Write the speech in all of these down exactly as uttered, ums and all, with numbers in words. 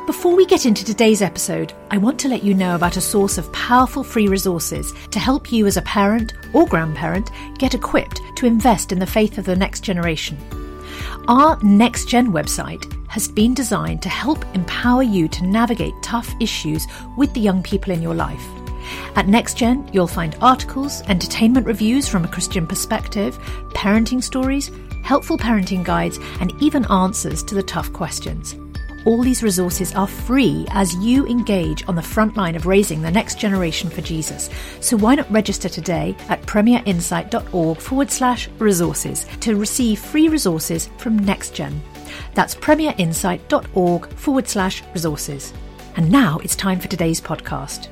Before we get into today's episode, I want to let you know about a source of powerful free resources to help you as a parent or grandparent get equipped to invest in the faith of the next generation. Our Next Gen website has been designed to help empower you to navigate tough issues with the young people in your life. At NextGen, you'll find articles, entertainment reviews from a Christian perspective, parenting stories, helpful parenting guides, and even answers to the tough questions. All these resources are free as you engage on the front line of raising the next generation for Jesus. So why not register today at premierinsight.org forward slash resources to receive free resources from NextGen. That's premierinsight.org forward slash resources. And now it's time for today's podcast.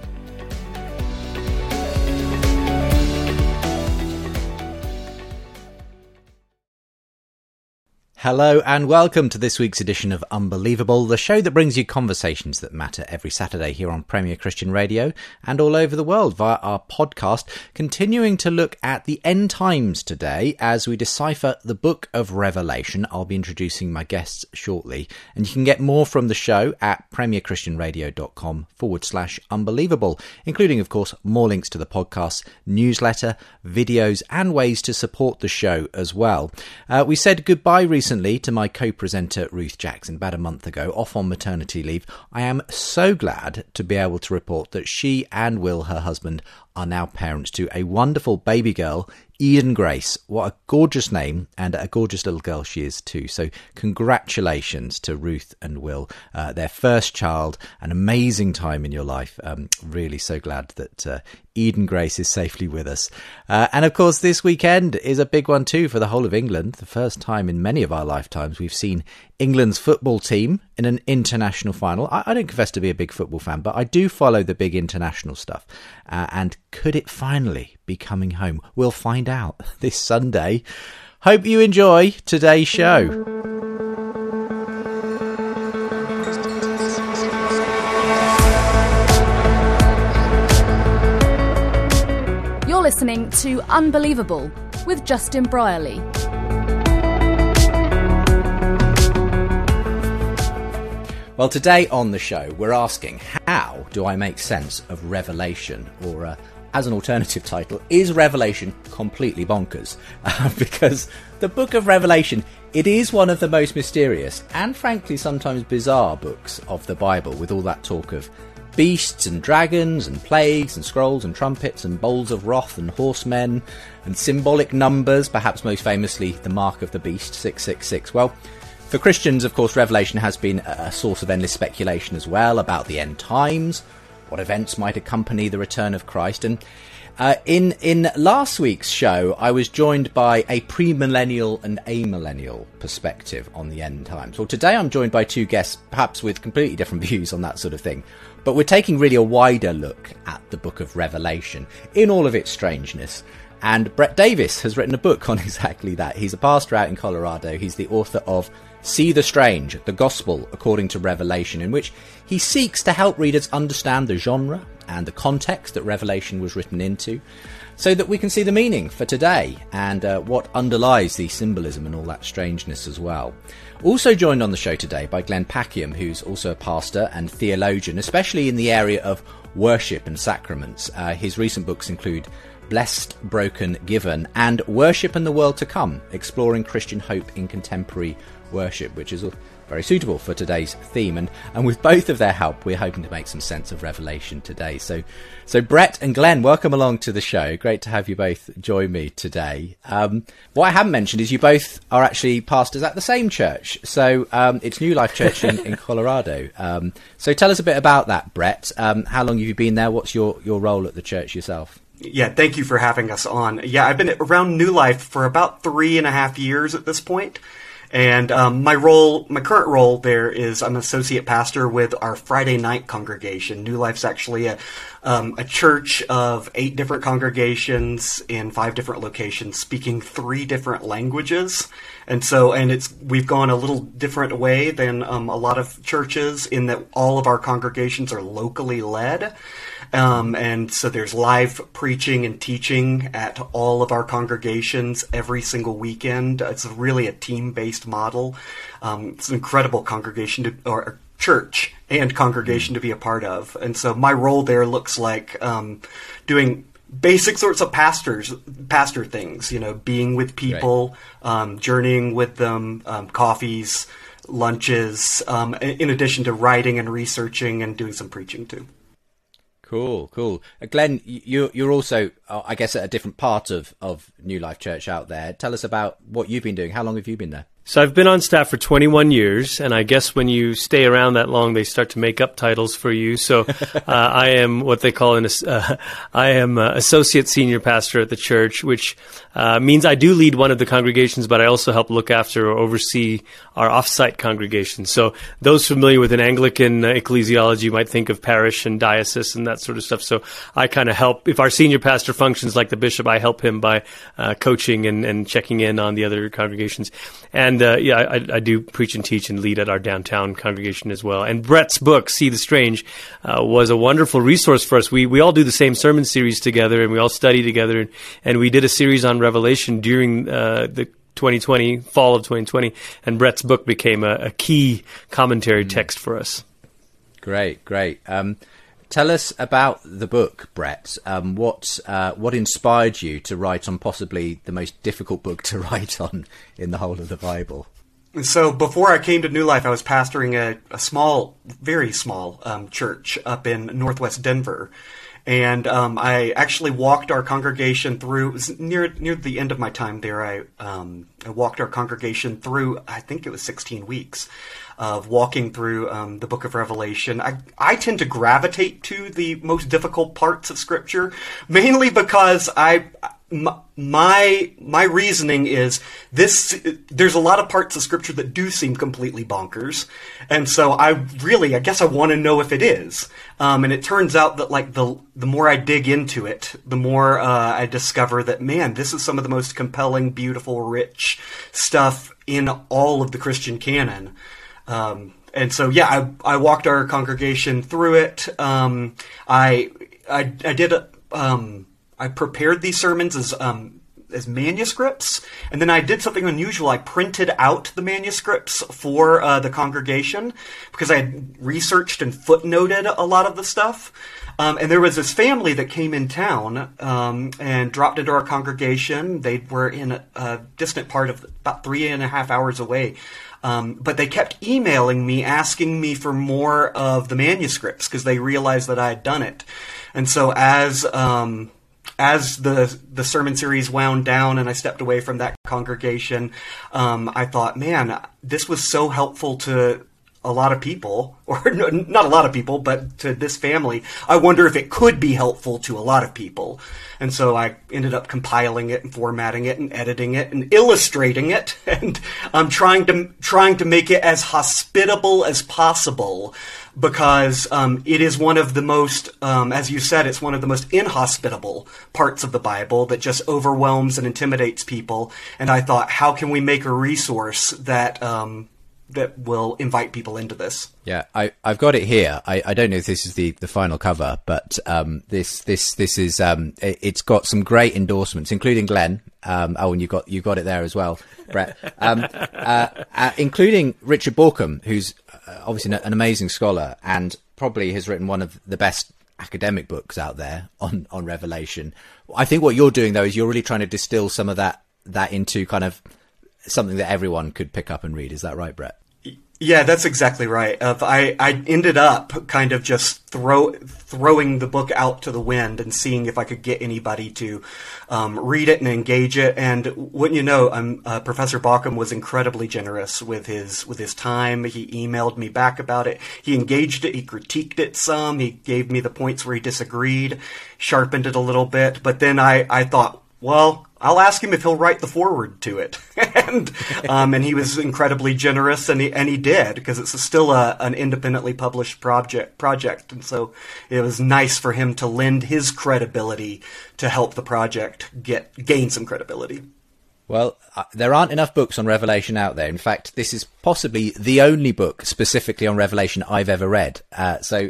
Hello and welcome to this week's edition of Unbelievable, the show that brings you conversations that matter every Saturday here on Premier Christian Radio and all over the world via our podcast, continuing to look at the end times today as we decipher the book of Revelation. I'll be introducing my guests shortly, and you can get more from the show at premierchristianradio.com forward slash unbelievable, including, of course, more links to the podcast, newsletter, videos, and ways to support the show as well. Uh, we said goodbye recently to my co-presenter Ruth Jackson about a month ago, off on maternity leave. I am so glad to be able to report that she and Will, her husband, are now parents to a wonderful baby girl, Eden Grace. What a gorgeous name, and a gorgeous little girl she is too. So congratulations to Ruth and Will, uh, their first child, an amazing time in your life. Um, really so glad that uh, Eden Grace is safely with us. Uh, and of course, this weekend is a big one too for the whole of England. The first time in many of our lifetimes we've seen England's football team in an international final. I, I don't confess to be a big football fan, but I do follow the big international stuff. Uh, and could it finally be coming home? We'll find out this Sunday. Hope you enjoy today's show. You're listening to Unbelievable with Justin Brierley. Well, today on the show, we're asking, how do I make sense of Revelation? Or, uh, as an alternative title, is Revelation completely bonkers? Uh, because the book of Revelation, it is one of the most mysterious and, frankly, sometimes bizarre books of the Bible, with all that talk of beasts and dragons and plagues and scrolls and trumpets and bowls of wrath and horsemen and symbolic numbers, perhaps most famously the mark of the beast, six six six. Well, for Christians, of course, Revelation has been a source of endless speculation as well about the end times, what events might accompany the return of Christ. And uh, in in last week's show, I was joined by a premillennial and amillennial perspective on the end times. Well, today I'm joined by two guests, perhaps with completely different views on that sort of thing. But we're taking really a wider look at the book of Revelation in all of its strangeness. And Brett Davis has written a book on exactly that. He's a pastor out in Colorado. He's the author of See the Strange, the Gospel According to Revelation, in which he seeks to help readers understand the genre and the context that Revelation was written into, so that we can see the meaning for today and uh, what underlies the symbolism and all that strangeness as well. Also joined on the show today by Glenn Packiam, who's also a pastor and theologian, especially in the area of worship and sacraments. Uh, his recent books include Blessed, Broken, Given, and Worship and the World to Come, Exploring Christian Hope in Contemporary Worship, which is very suitable for today's theme. And, and with both of their help, we're hoping to make some sense of Revelation today. So, so Brett and Glenn, welcome along to the show. Great to have you both join me today. Um, what I haven't mentioned is you both are actually pastors at the same church. So um, it's New Life Church in, in Colorado. Um, so tell us a bit about that, Brett. Um, how long have you been there? What's your, your role at the church yourself? Yeah, thank you for having us on. Yeah, I've been around New Life for about three and a half years at this point. And um, my role, my current role there is I'm associate pastor with our Friday night congregation. New Life's actually a, um, a church of eight different congregations in five different locations, speaking three different languages. And so, and it's we've gone a little different way than um, a lot of churches in that all of our congregations are locally led. Um, and so there's live preaching and teaching at all of our congregations every single weekend. It's really a team-based model. Um, it's an incredible congregation to, or church and congregation to be a part of. And so my role there looks like um, doing basic sorts of pastors, pastor things, you know, being with people, right. um, journeying with them, um, coffees, lunches, um, in addition to writing and researching and doing some preaching too. Cool, cool. Uh, Glenn, you, you're also, uh, I guess, at a different part of, of New Life Church out there. Tell us about what you've been doing. How long have you been there? So I've been on staff for twenty-one years, and I guess when you stay around that long, they start to make up titles for you. So uh, I am what they call an uh, I am uh, associate senior pastor at the church, which uh, means I do lead one of the congregations, but I also help look after or oversee our off-site congregation. So those familiar with an Anglican uh, ecclesiology might think of parish and diocese and that sort of stuff. So I kind of help. If our senior pastor functions like the bishop, I help him by uh, coaching and, and checking in on the other congregations. And And uh, yeah, I, I do preach and teach and lead at our downtown congregation as well. And Brett's book, See the Strange, uh, was a wonderful resource for us. We we all do the same sermon series together, and we all study together. And, and we did a series on Revelation during uh, the twenty twenty, fall of twenty twenty, and Brett's book became a, a key commentary text for us. Great, great. Um, Tell us about the book, Brett. Um, what uh, what inspired you to write on possibly the most difficult book to write on in the whole of the Bible? So before I came to New Life, I was pastoring a, a small, very small um, church up in northwest Denver. And um, I actually walked our congregation through, it was near near the end of my time there, I, um, I walked our congregation through, I think it was sixteen weeks. Of walking through um, the book of Revelation. I, I tend to gravitate to the most difficult parts of Scripture, mainly because I my my reasoning is this. There's a lot of parts of Scripture that do seem completely bonkers, and so I really, I guess, I want to know if it is. Um, and it turns out that like the the more I dig into it, the more uh, I discover that man, this is some of the most compelling, beautiful, rich stuff in all of the Christian canon. Um, and so, yeah, I, I walked our congregation through it. Um, I, I, I did, a, um, I prepared these sermons as, um, as manuscripts, and then I did something unusual. I printed out the manuscripts for, uh, the congregation because I had researched and footnoted a lot of the stuff. Um, and there was this family that came in town, um, and dropped into our congregation. They were in a, a distant part of about three and a half hours away. Um, but they kept emailing me, asking me for more of the manuscripts because they realized that I had done it. And so as um, as the the sermon series wound down and I stepped away from that congregation, um, I thought, man, this was so helpful to a lot of people, or no, not a lot of people, but to this family. I wonder if it could be helpful to a lot of people. And so I ended up compiling it and formatting it and editing it and illustrating it. And I'm trying to trying to make it as hospitable as possible because um, it is one of the most, um, as you said, it's one of the most inhospitable parts of the Bible that just overwhelms and intimidates people. And I thought, how can we make a resource that um, that will invite people into this? Yeah, I, I've got it here. I, I don't know if this is the, the final cover, but um, this this this is um, it, it's got some great endorsements, including Glenn. Um, oh, and you got you got it there as well, Brett. Um, uh, uh, including Richard Borkham, who's obviously an amazing scholar and probably has written one of the best academic books out there on on Revelation. I think what you're doing though is you're really trying to distill some of that that into kind of something that everyone could pick up and read. Is that right, Brett? Yeah, that's exactly right. Uh, I, I ended up kind of just throw, throwing the book out to the wind and seeing if I could get anybody to um, read it and engage it. And wouldn't you know, um, uh, Professor Borkham was incredibly generous with his with his time. He emailed me back about it. He engaged it. He critiqued it some. He gave me the points where he disagreed, sharpened it a little bit. But then I, I thought, well, I'll ask him if he'll write the foreword to it. and um, and he was incredibly generous, and he, and he did, because it's still a, an independently published project, project. And so it was nice for him to lend his credibility to help the project get gain some credibility. Well, uh, there aren't enough books on Revelation out there. In fact, this is possibly the only book specifically on Revelation I've ever read. Uh, so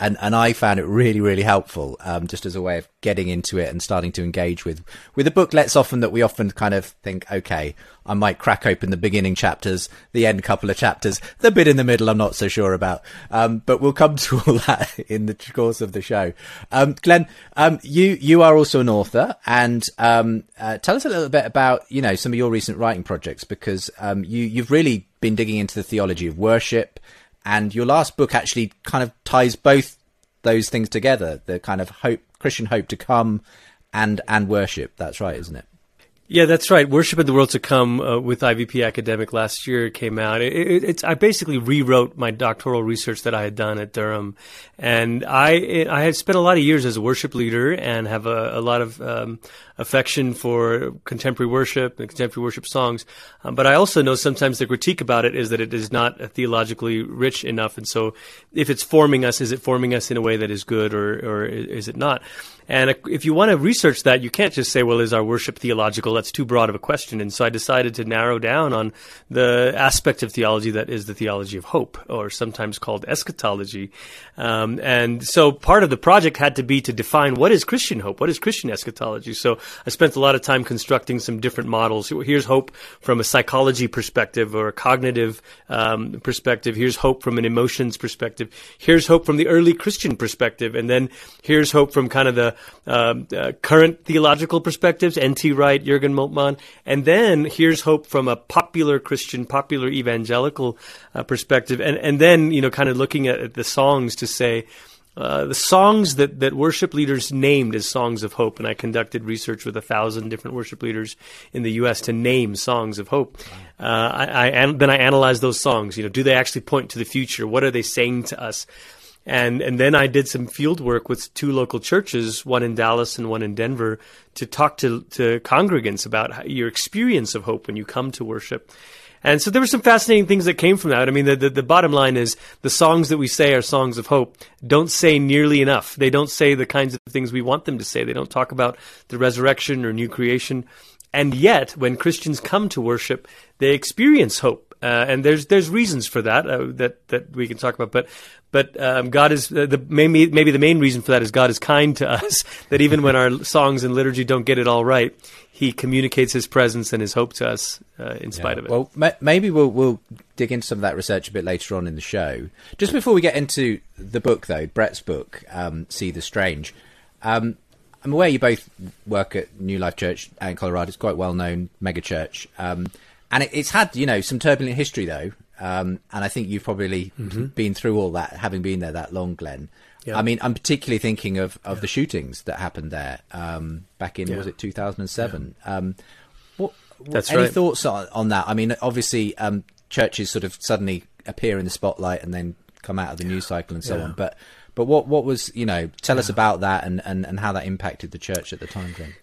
And and I found it really, really helpful, um, just as a way of getting into it and starting to engage with, with the book. Less often that we often kind of think, okay, I might crack open the beginning chapters, the end couple of chapters, the bit in the middle I'm not so sure about. Um, but we'll come to all that in the course of the show. Um, Glenn, um, you, you are also an author, and um, uh, tell us a little bit about, you know, some of your recent writing projects, because um, you, you've really been digging into the theology of worship. And your last book actually kind of ties both those things together, the kind of hope, Christian hope to come and and worship. That's right, isn't it? Yeah, that's right. Worship in the World to Come uh, with I V P Academic last year came out. It, it, it's I basically rewrote my doctoral research that I had done at Durham, and I it, I had spent a lot of years as a worship leader and have a, a lot of um, affection for contemporary worship and contemporary worship songs. Um, but I also know sometimes the critique about it is that it is not theologically rich enough, and so if it's forming us, is it forming us in a way that is good, or or is it not? And if you want to research that, you can't just say, well, is our worship theological? That's too broad of a question. And so I decided to narrow down on the aspect of theology that is the theology of hope, or sometimes called eschatology. Um, and so part of the project had to be to define what is Christian hope, what is Christian eschatology. So I spent a lot of time constructing some different models. Here's hope from a psychology perspective or a cognitive um, perspective. Here's hope from an emotions perspective. Here's hope from the early Christian perspective. And then here's hope from kind of the Um, uh, current theological perspectives, N T Wright, Jürgen Moltmann, and then here's hope from a popular Christian, popular evangelical uh, perspective, and and then, you know, kind of looking at, at the songs to say uh, the songs that that worship leaders named as songs of hope. And I conducted research with a thousand different worship leaders in the U S to name songs of hope. Uh, I, I and then I analyzed those songs. You know, do they actually point to the future? What are they saying to us? And and then I did some field work with two local churches, one in Dallas and one in Denver, to talk to, to congregants about how, your experience of hope when you come to worship. And so there were some fascinating things that came from that. I mean, the, the, the bottom line is the songs that we say are songs of hope don't say nearly enough. They don't say the kinds of things we want them to say. They don't talk about the resurrection or new creation. And yet, when Christians come to worship, they experience hope. Uh, and there's there's reasons for that uh, that that we can talk about, but but um, God is uh, the maybe maybe the main reason for that is God is kind to us. That even when our songs and liturgy don't get it all right, He communicates His presence and His hope to us uh, in spite yeah. of it. Well, ma- maybe we'll we'll dig into some of that research a bit later on in the show. Just before we get into the book, though, Brett's book, um, See the Strange. Um, I'm aware you both work at New Life Church out in Colorado. It's quite well known mega church. Um, And it, it's had, you know, some turbulent history, though. Um, and I think you've probably mm-hmm. been through all that, having been there that long, Glenn. Yeah. I mean, I'm particularly thinking of, of yeah. the shootings that happened there um, back in, yeah. was it two thousand seven? Yeah. Um, what, what, That's any right. thoughts on, on that? I mean, obviously, um, churches sort of suddenly appear in the spotlight and then come out of the news cycle and so yeah. on. But but what, what was, you know, tell yeah. us about that and, and, and how that impacted the church at the time, Glenn.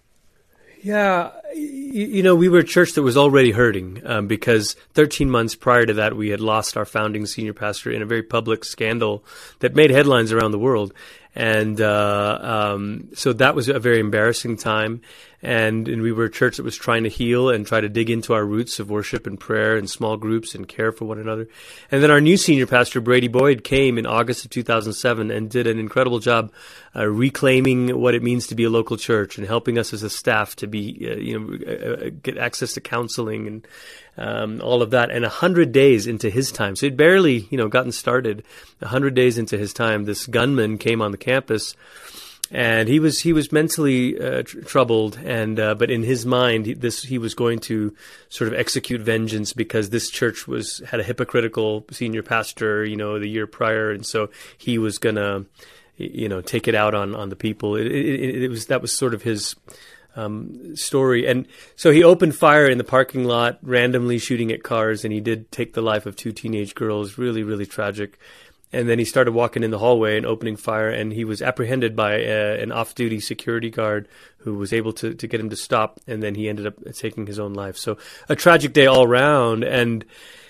Yeah, you know, we were a church that was already hurting um, because thirteen months prior to that, we had lost our founding senior pastor in a very public scandal that made headlines around the world. And uh, um, so that was a very embarrassing time. And, and we were a church that was trying to heal and try to dig into our roots of worship and prayer and small groups and care for one another. And then our new senior pastor, Brady Boyd, came in August of two thousand seven and did an incredible job uh, reclaiming what it means to be a local church and helping us as a staff to be, uh, you know, uh, get access to counseling and um, all of that. And a hundred days into his time, so he'd barely, you know, gotten started. A hundred days into his time, this gunman came on the campus. And he was he was mentally uh, tr- troubled, and uh, but in his mind, he, this he was going to sort of execute vengeance because this church was had a hypocritical senior pastor, you know, the year prior, and so he was gonna, you know, take it out on, on the people. It, it, it was that was sort of his um, story, and so he opened fire in the parking lot, randomly shooting at cars, and he did take the life of two teenage girls. Really, really tragic. And then he started walking in the hallway and opening fire, and he was apprehended by a, an off-duty security guard who was able to, to get him to stop, and then he ended up taking his own life. So a tragic day all around, and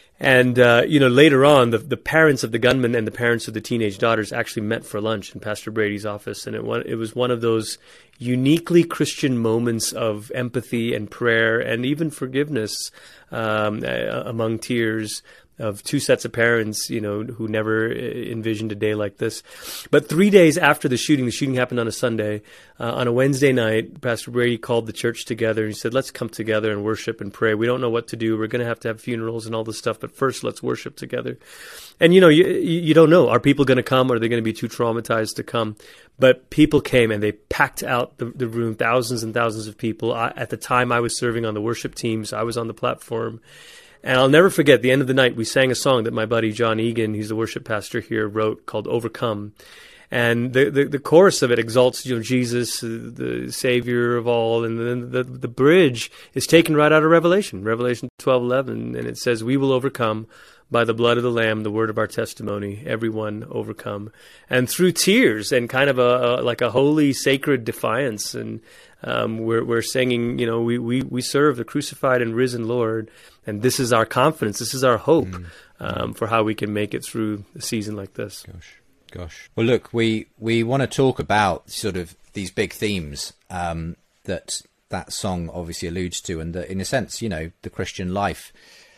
and uh, you know, later on, the, the parents of the gunman and the parents of the teenage daughters actually met for lunch in Pastor Brady's office, and it, it was one of those uniquely Christian moments of empathy and prayer and even forgiveness um, among tears. of two sets of parents, you know, who never envisioned a day like this. But three days after the shooting, the shooting happened on a Sunday. Uh, on a Wednesday night, Pastor Brady called the church together and he said, let's come together and worship and pray. We don't know what to do. We're going to have to have funerals and all this stuff, but first let's worship together. And, you know, you, you don't know. Are people going to come or are they going to be too traumatized to come? But people came and they packed out the, the room, thousands and thousands of people. I, at the time, I was serving on the worship teams. I was on the platform. And I'll never forget, at the end of the night, we sang a song that my buddy John Egan, he's the worship pastor here, wrote called Overcome. And the, the, the chorus of it exalts, you know, Jesus, the Savior of all. And then the, the bridge is taken right out of Revelation, Revelation twelve eleven. And it says, we will overcome by the blood of the Lamb, the word of our testimony, everyone overcome. And through tears and kind of a, a like a holy, sacred defiance. And um, we're, we're singing, you know, we, we, we serve the crucified and risen Lord. And this is our confidence. This is our hope mm. um, for how we can make it through a season like this. Gosh, gosh. Well, look, we, we want to talk about sort of these big themes um, that that song obviously alludes to, and that, in a sense, you know, the Christian life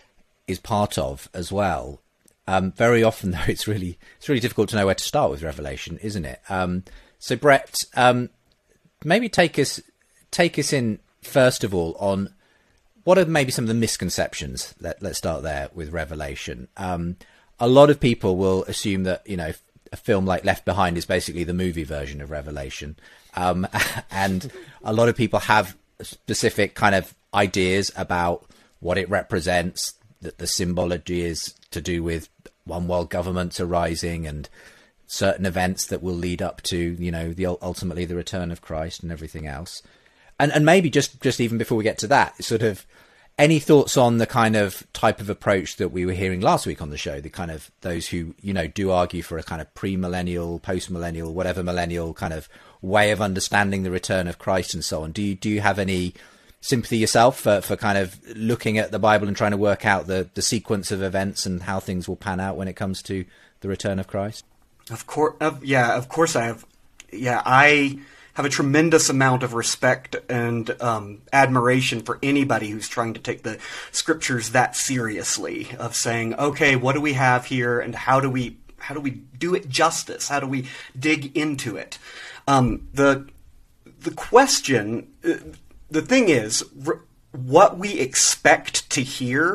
is part of as well. Um, very often, though, it's really it's really difficult to know where to start with Revelation, isn't it? Um, so, Brett, um, maybe take us take us in first of all on what are maybe some of the misconceptions. Let, let's start there with Revelation. Um, a lot of people will assume that, you know, a film like Left Behind is basically the movie version of Revelation, um, and a lot of people have specific kind of ideas about what it represents. That the symbology is to do with one world governments arising and certain events that will lead up to, you know, the ultimately the return of Christ and everything else. And and maybe just, just even before we get to that, sort of any thoughts on the kind of type of approach that we were hearing last week on the show, the kind of those who, you know, do argue for a kind of pre-millennial, post-millennial, whatever millennial kind of way of understanding the return of Christ and so on. Do you, do you have any sympathy yourself for, for kind of looking at the Bible and trying to work out the, the sequence of events and how things will pan out when it comes to the return of Christ? Of course, uh, yeah, of course I have. Yeah, I have a tremendous amount of respect and um, admiration for anybody who's trying to take the scriptures that seriously, of saying, okay, what do we have here, and how do we how do we do it justice? How do we dig into it? Um, the the question. Uh, The thing is, r- what we expect to hear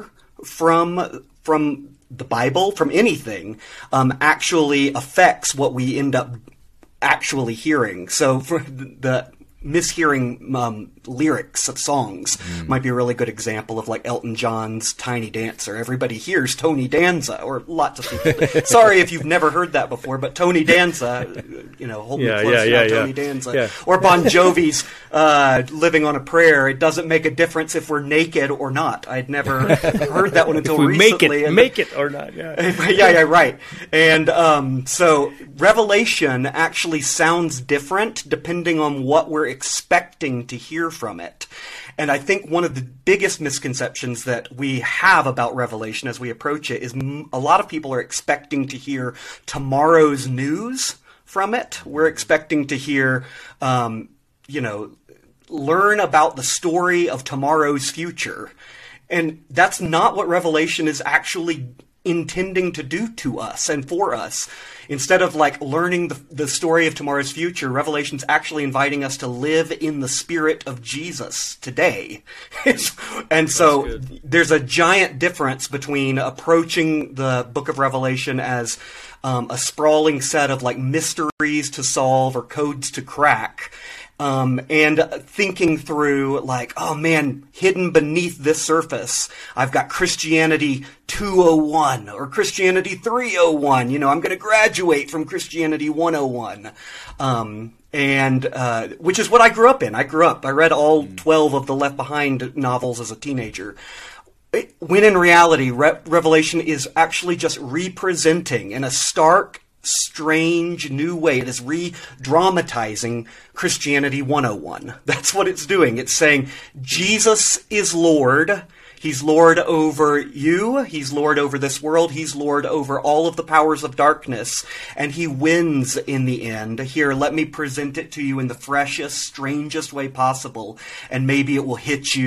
from from the Bible, from anything, um, actually affects what we end up actually hearing. So for the mishearing um, lyrics of songs mm. might be a really good example of like Elton John's Tiny Dancer. Everybody hears Tony Danza, or lots of people. Sorry if you've never heard that before, but Tony Danza, you know, hold yeah, me close yeah, now, yeah, Tony yeah. Danza. Yeah. Or Bon Jovi's uh, Living on a Prayer. It doesn't make a difference if we're naked or not. I'd never heard that one until if we recently. Make it, and, make it or not, yeah. yeah, yeah, right. And um, so Revelation actually sounds different depending on what we're expecting to hear from it. And I think one of the biggest misconceptions that we have about Revelation as we approach it is m- a lot of people are expecting to hear tomorrow's news from it. We're expecting to hear, um, you know, learn about the story of tomorrow's future. And that's not what Revelation is actually intending to do to us and for us. Instead of like learning the, the story of tomorrow's future, Revelation's actually inviting us to live in the spirit of Jesus today. And so there's a giant difference between approaching the book of Revelation as um, a sprawling set of like mysteries to solve or codes to crack, Um, and thinking through like, oh man, hidden beneath this surface, I've got Christianity two oh one or Christianity three oh one. You know, I'm going to graduate from Christianity one oh one. Um, and, uh, which is what I grew up in. I grew up, I read all twelve of the Left Behind novels as a teenager. When in reality, Re- Revelation is actually just representing in a stark, strange new way. It is re-dramatizing Christianity one oh one. That's what it's doing. It's saying Jesus is Lord. He's Lord over you. He's Lord over this world. He's Lord over all of the powers of darkness. And he wins in the end. Here, let me present it to you in the freshest, strangest way possible. And maybe it will hit you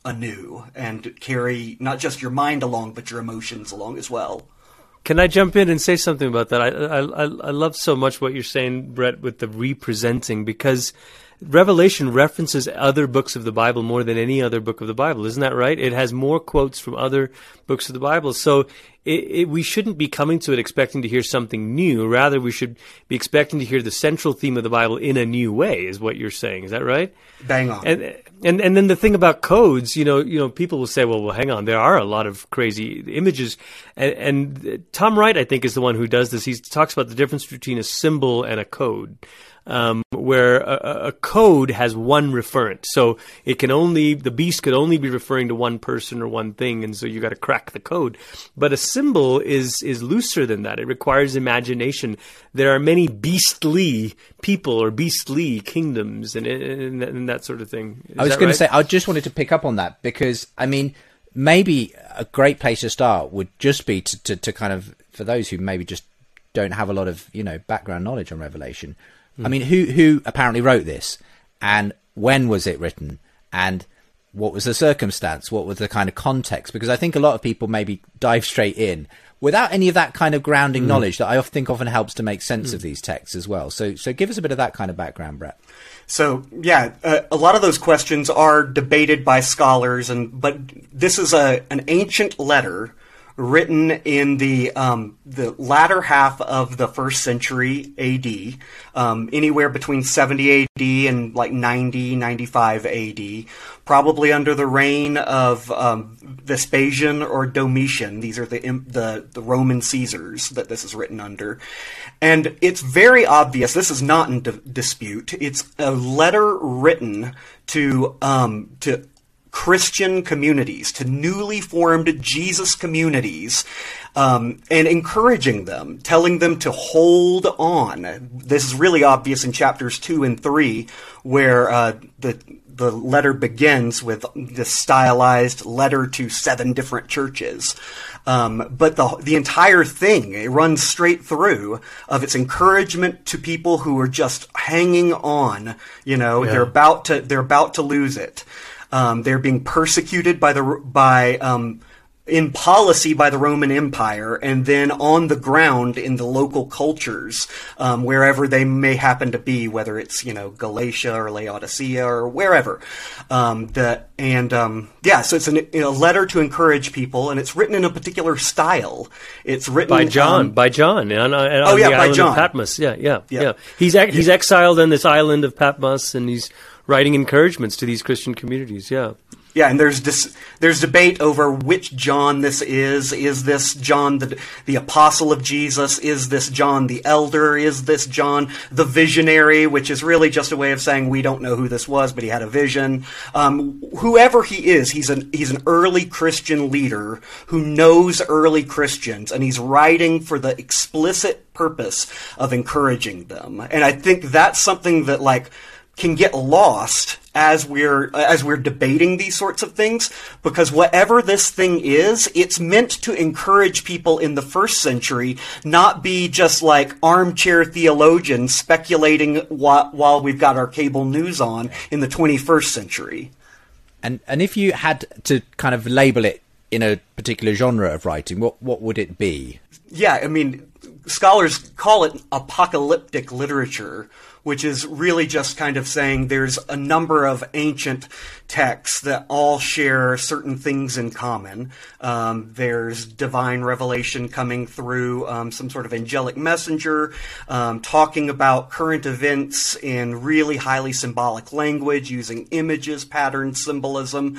anew and carry not just your mind along, but your emotions along as well. Can I jump in and say something about that? I, I, I love so much what you're saying, Brett, with the representing, because Revelation references other books of the Bible more than any other book of the Bible. Isn't that right? It has more quotes from other books of the Bible. So it, it, we shouldn't be coming to it expecting to hear something new. Rather, we should be expecting to hear the central theme of the Bible in a new way, is what you're saying. Is that right? Bang on. And and and then the thing about codes, you know, you know, people will say, well, well, hang on, there are a lot of crazy images. And, and Tom Wright, I think, is the one who does this. He talks about the difference between a symbol and a code. Um, where a, a code has one referent. So it can only, the beast could only be referring to one person or one thing, and so you got to crack the code. But a symbol is is looser than that. It requires imagination. There are many beastly people or beastly kingdoms and, and, and that sort of thing. Is I was that going right? to say, I just wanted to pick up on that because, I mean, maybe a great place to start would just be to, to, to kind of, for those who maybe just don't have a lot of, you know, background knowledge on Revelation, I mean, who who apparently wrote this, and when was it written, and what was the circumstance, what was the kind of context? Because I think a lot of people maybe dive straight in without any of that kind of grounding mm. knowledge that I think often helps to make sense mm. of these texts as well. So, so give us a bit of that kind of background, Brett. So, yeah, uh, a lot of those questions are debated by scholars, and but this is a an ancient letter written in the um, the latter half of the first century A D, um, anywhere between seventy A D and like ninety, ninety-five A D, probably under the reign of um, Vespasian or Domitian. These are the, the the Roman Caesars that this is written under. And it's very obvious, this is not in di- dispute, it's a letter written to um, to Christian communities, to newly formed Jesus communities, um, and encouraging them, telling them to hold on. This is really obvious in chapters two and three, where uh, the the letter begins with this stylized letter to seven different churches. Um, but the the entire thing, it runs straight through of its encouragement to people who are just hanging on. You know, yeah. they're about to they're about to lose it. Um, they're being persecuted by the by um, in policy by the Roman Empire, and then on the ground in the local cultures, um, wherever they may happen to be, whether it's you know Galatia or Laodicea or wherever. Um, the and um, yeah, so it's an, a letter to encourage people, and it's written in a particular style. It's written by John, um, by John, on, on oh yeah, the by island John. of Patmos. Yeah, yeah, yeah. yeah. He's ex- he's exiled on this island of Patmos, and he's writing encouragements to these Christian communities, yeah. Yeah, and there's dis- there's debate over which John this is. Is this John the the apostle of Jesus? Is this John the elder? Is this John the visionary? Which is really just a way of saying we don't know who this was, but he had a vision. Um, whoever he is, he's an he's an early Christian leader who knows early Christians, and he's writing for the explicit purpose of encouraging them. And I think that's something that like can get lost as we're as we're debating these sorts of things, because whatever this thing is, it's meant to encourage people in the first century, not be just like armchair theologians speculating while, while we've got our cable news on in the twenty-first century. And and if you had to kind of label it in a particular genre of writing, what what would it be? Yeah, I mean, scholars call it apocalyptic literature, which is really just kind of saying there's a number of ancient texts that all share certain things in common. Um, there's divine revelation coming through um, some sort of angelic messenger, um, talking about current events in really highly symbolic language, using images, patterns, symbolism,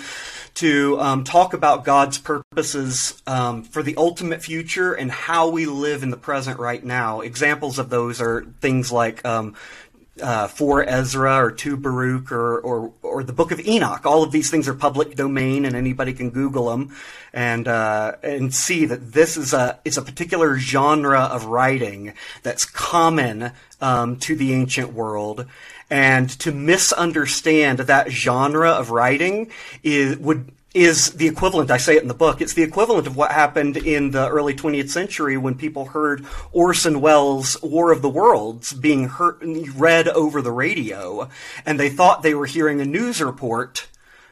to um, talk about God's purposes um, for the ultimate future and how we live in the present right now. Examples of those are things like um, Uh, for Ezra or to Baruch or, or or the Book of Enoch. All of these things are public domain, and anybody can Google them and uh, and see that this is a is a particular genre of writing that's common um, to the ancient world. And to misunderstand that genre of writing is would. is the equivalent, I say it in the book, it's the equivalent of what happened in the early twentieth century when people heard Orson Welles' War of the Worlds being heard, read over the radio, and they thought they were hearing a news report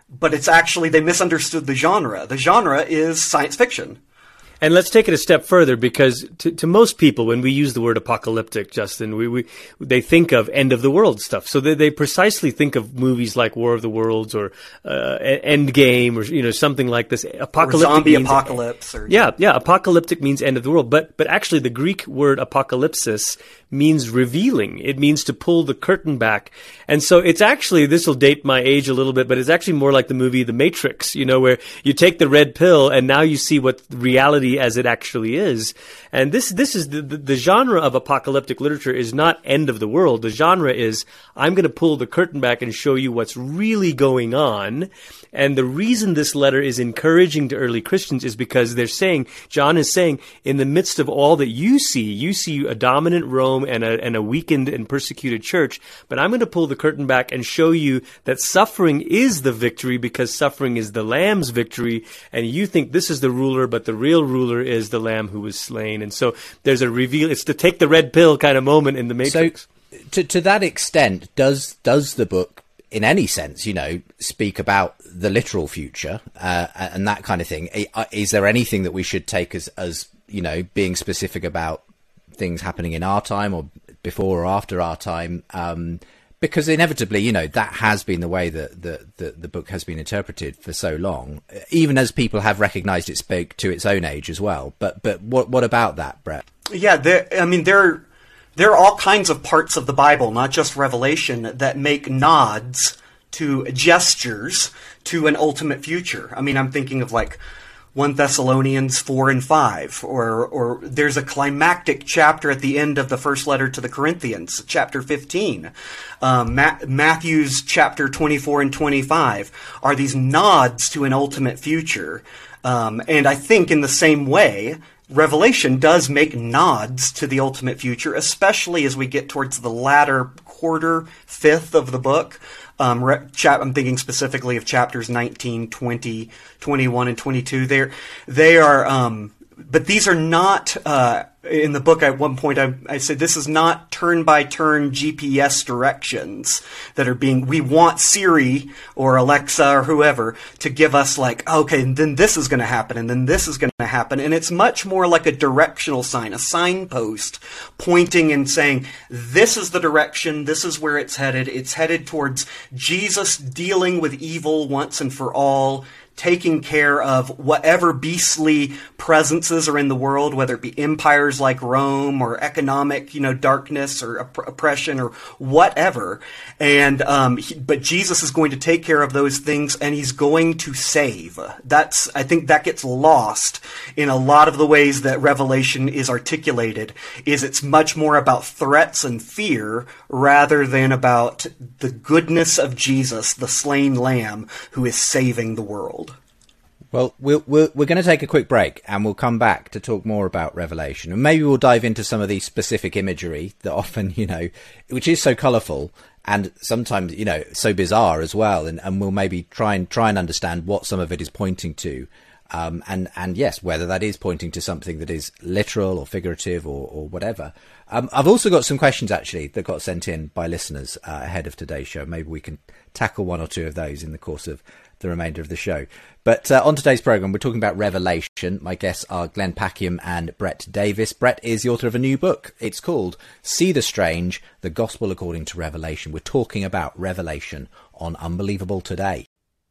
but it's actually, they misunderstood the genre. The genre is science fiction. And let's take it a step further, because to, to most people, when we use the word apocalyptic, Justin, we, we they think of end of the world stuff. So they, they precisely think of movies like War of the Worlds or uh, Endgame or you know something like this. Apocalyptic or zombie means, apocalypse. Or, yeah, yeah. Apocalyptic means end of the world, but but actually the Greek word apocalypsis means revealing. It means to pull the curtain back. And so it's actually, this will date my age a little bit, but it's actually more like the movie The Matrix, you know, where you take the red pill and now you see what reality as it actually is. And this this is the, the, the genre of apocalyptic literature is not end of the world. The genre is, I'm going to pull the curtain back and show you what's really going on. And the reason this letter is encouraging to early Christians is because they're saying, John is saying, in the midst of all that you see, you see a dominant Rome and a, and a weakened and persecuted church, but I'm going to pull the curtain back and show you that suffering is the victory because suffering is the Lamb's victory, and you think this is the ruler, but the real ruler is the Lamb who was slain. And so there's a reveal. It's the take the red pill kind of moment in the Matrix. So to, to that extent, does does the book, in any sense, you know, speak about the literal future uh, and that kind of thing? Is there anything that we should take as, as, you know, being specific about things happening in our time or before or after our time? Um, because inevitably, you know, that has been the way that the, the, the book has been interpreted for so long, even as people have recognised it spoke to its own age as well. But but what what about that, Brett? Yeah, there, I mean, there, there are all kinds of parts of the Bible, not just Revelation, that make nods to gestures to an ultimate future. I mean, I'm thinking of like First Thessalonians four and five, or or there's a climactic chapter at the end of the first letter to the Corinthians, chapter fifteen. Um, Ma- Matthew's chapter twenty-four and twenty-five are these nods to an ultimate future. Um, and I think in the same way, Revelation does make nods to the ultimate future, especially as we get towards the latter quarter, fifth of the book. Um, re- chap- I'm thinking specifically of chapters nineteen, twenty, twenty-one, and twenty-two. They're, they are, um, but these are not, uh, in the book at one point I, I said this is not turn-by-turn G P S directions that are being, we want Siri or Alexa or whoever to give us like, okay, and then this is going to happen and then this is going to happen. And it's much more like a directional sign, a signpost pointing and saying, this is the direction, this is where it's headed. It's headed towards Jesus dealing with evil once and for all, taking care of whatever beastly presences are in the world, whether it be empires like Rome or economic, you know, darkness or opp- oppression or whatever. And um, he, but Jesus is going to take care of those things, and he's going to save. That's I think that gets lost in a lot of the ways that Revelation is articulated. Is it's much more about threats and fear rather than about the goodness of Jesus, the slain Lamb who is saving the world. Well, we'll, we'll we're going to take a quick break, and we'll come back to talk more about Revelation, and maybe we'll dive into some of the specific imagery that often, you know, which is so colourful and sometimes, you know, so bizarre as well, and, and we'll maybe try and try and understand what some of it is pointing to, um, and and yes, whether that is pointing to something that is literal or figurative or, or whatever. Um, I've also got some questions actually that got sent in by listeners uh, ahead of today's show. Maybe we can tackle one or two of those in the course of the remainder of the show. But uh, on today's programme, we're talking about Revelation. My guests are Glenn Packiam and Brett Davis. Brett is the author of a new book. It's called See the Strange, The Gospel According to Revelation. We're talking about Revelation on Unbelievable Today.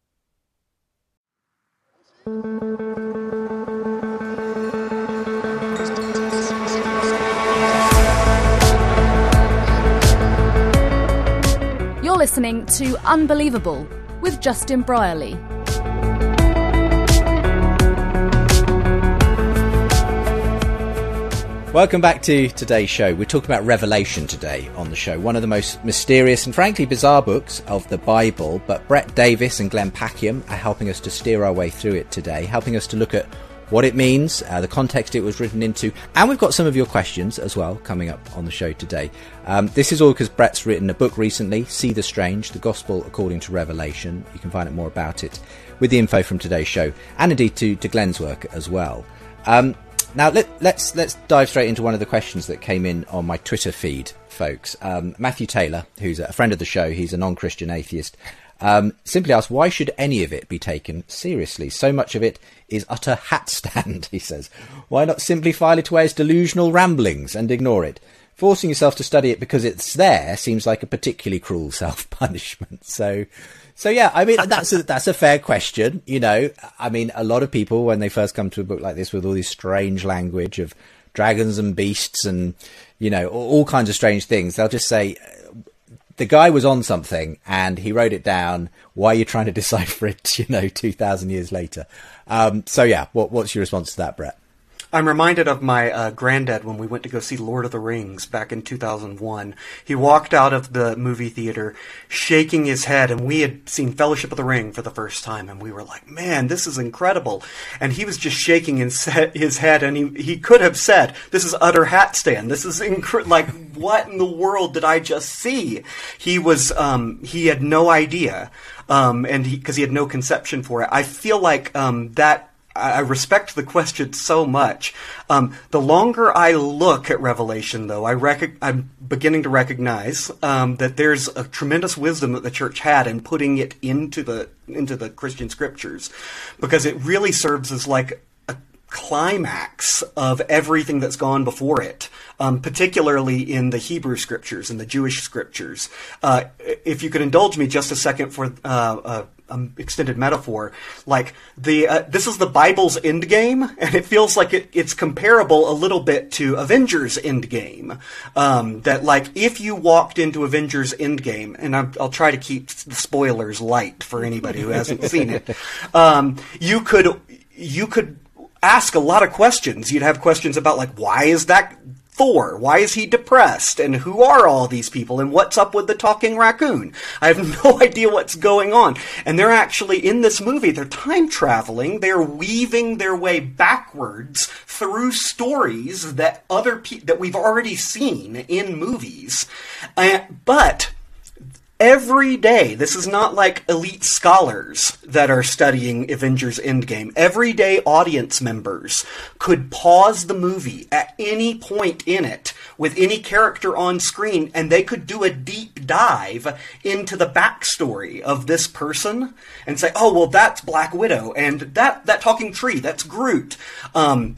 You're listening to Unbelievable with Justin Brierley. Welcome back to today's show. We're talking about Revelation today on the show, one of the most mysterious and frankly bizarre books of the Bible, but Brett Davis and Glenn Packiam are helping us to steer our way through it today, helping us to look at what it means, uh, the context it was written into, and we've got some of your questions as well coming up on the show today. Um, this is all because Brett's written a book recently, See the Strange, The Gospel According to Revelation. You can find out more about it with the info from today's show, and indeed to, to Glenn's work as well. Um, now let, let's let's dive straight into one of the questions that came in on my Twitter feed, folks. Um, Matthew Taylor, who's a friend of the show, he's a non-Christian atheist, Um, simply asks, why should any of it be taken seriously? So much of it is utter hat stand, he says. Why not simply file it away as delusional ramblings and ignore it? Forcing yourself to study it because it's there seems like a particularly cruel self-punishment. So, so yeah, I mean, that's a, that's a fair question. You know, I mean, a lot of people, when they first come to a book like this with all this strange language of dragons and beasts and, you know, all, all kinds of strange things, they'll just say, the guy was on something and he wrote it down. Why are you trying to decipher it, you know, two thousand years later? Um, so, yeah, what, what's your response to that, Brett? I'm reminded of my uh, granddad when we went to go see Lord of the Rings back in two thousand one. He walked out of the movie theater shaking his head, and we had seen Fellowship of the Ring for the first time, and we were like, man, this is incredible. And he was just shaking his head, and he, he could have said, this is utter hat stand. This is incre- like, what in the world did I just see? He was, um, he had no idea, um, and he, because he had no conception for it. I feel like um, that I respect the question so much. Um, the longer I look at Revelation, though, I rec- I'm beginning to recognize um, that there's a tremendous wisdom that the church had in putting it into the into the Christian scriptures, because it really serves as like a climax of everything that's gone before it, um, particularly in the Hebrew scriptures and the Jewish scriptures. Uh, if you could indulge me just a second for uh, uh, Um, extended metaphor, like the uh, this is the Bible's endgame, and it feels like it, it's comparable a little bit to Avengers Endgame. Um, that like if you walked into Avengers Endgame, and I'm, I'll try to keep the spoilers light for anybody who hasn't seen it, um, you could you could ask a lot of questions. You'd have questions about like, why is that Thor? Why is he depressed? And who are all these people? And what's up with the talking raccoon? I have no idea what's going on. And they're actually, in this movie, they're time traveling. They're weaving their way backwards through stories that other pe- that we've already seen in movies. Uh, but every day, this is not like elite scholars that are studying Avengers Endgame. Everyday audience members could pause the movie at any point in it with any character on screen, and they could do a deep dive into the backstory of this person and say, oh, well, that's Black Widow, and that, that talking tree, that's Groot. Um,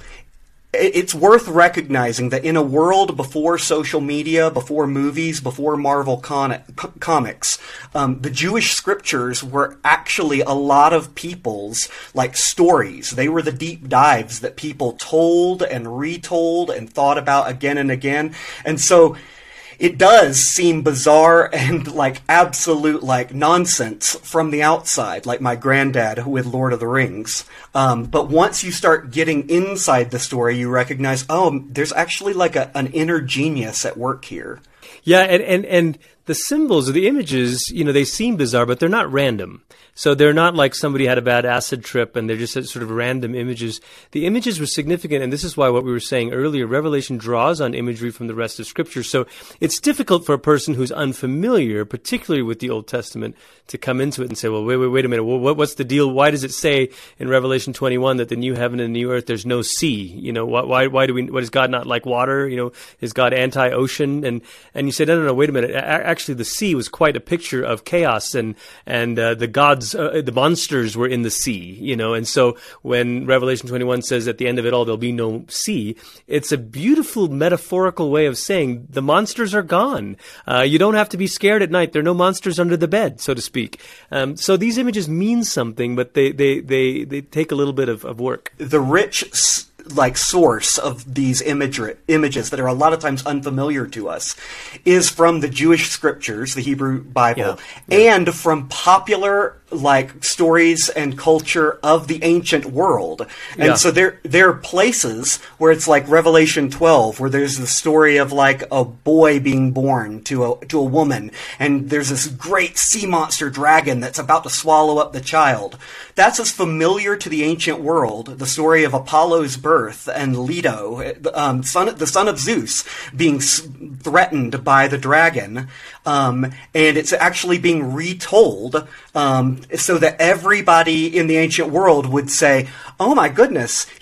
It's worth recognizing that in a world before social media, before movies, before Marvel con- comics, um, the Jewish scriptures were actually a lot of people's like stories. They were the deep dives that people told and retold and thought about again and again. And so it does seem bizarre and like absolute like nonsense from the outside, like my granddad with Lord of the Rings. Um, but once you start getting inside the story, you recognize, oh, there's actually like a, an inner genius at work here. Yeah, and, and, and the symbols or the images, you know, they seem bizarre, but they're not random. So they're not like somebody had a bad acid trip and they're just sort of random images. The images were significant, and this is why what we were saying earlier, Revelation draws on imagery from the rest of Scripture. So it's difficult for a person who's unfamiliar, particularly with the Old Testament, to come into it and say, well, wait, wait, wait a minute, well, what, what's the deal? Why does it say in Revelation twenty-one that the new heaven and the new earth, there's no sea? You know, why, why do we, what is God not like water? You know, is God anti-ocean? And, and you say, no, no, no, wait a minute. Actually, the sea was quite a picture of chaos, and, and, uh, the gods, uh, the monsters were in the sea, you know, and so when Revelation twenty-one says at the end of it all, there'll be no sea, it's a beautiful metaphorical way of saying the monsters are gone. Uh, you don't have to be scared at night. There are no monsters under the bed, so to speak. Um, so these images mean something, but they, they, they, they take a little bit of, of work. The rich like source of these imagery, images that are a lot of times unfamiliar to us is from the Jewish scriptures, the Hebrew Bible, yeah. Yeah. and from popular like stories and culture of the ancient world. And yeah. so there there are places where it's like Revelation twelve, where there's the story of like a boy being born to a to a woman, and there's this great sea monster dragon that's about to swallow up the child. That's as familiar to the ancient world, the story of Apollo's birth and Leto, um, son, the son of Zeus, being threatened by the dragon, um, and it's actually being retold um, so that everybody in the ancient world would say, oh my goodness, he's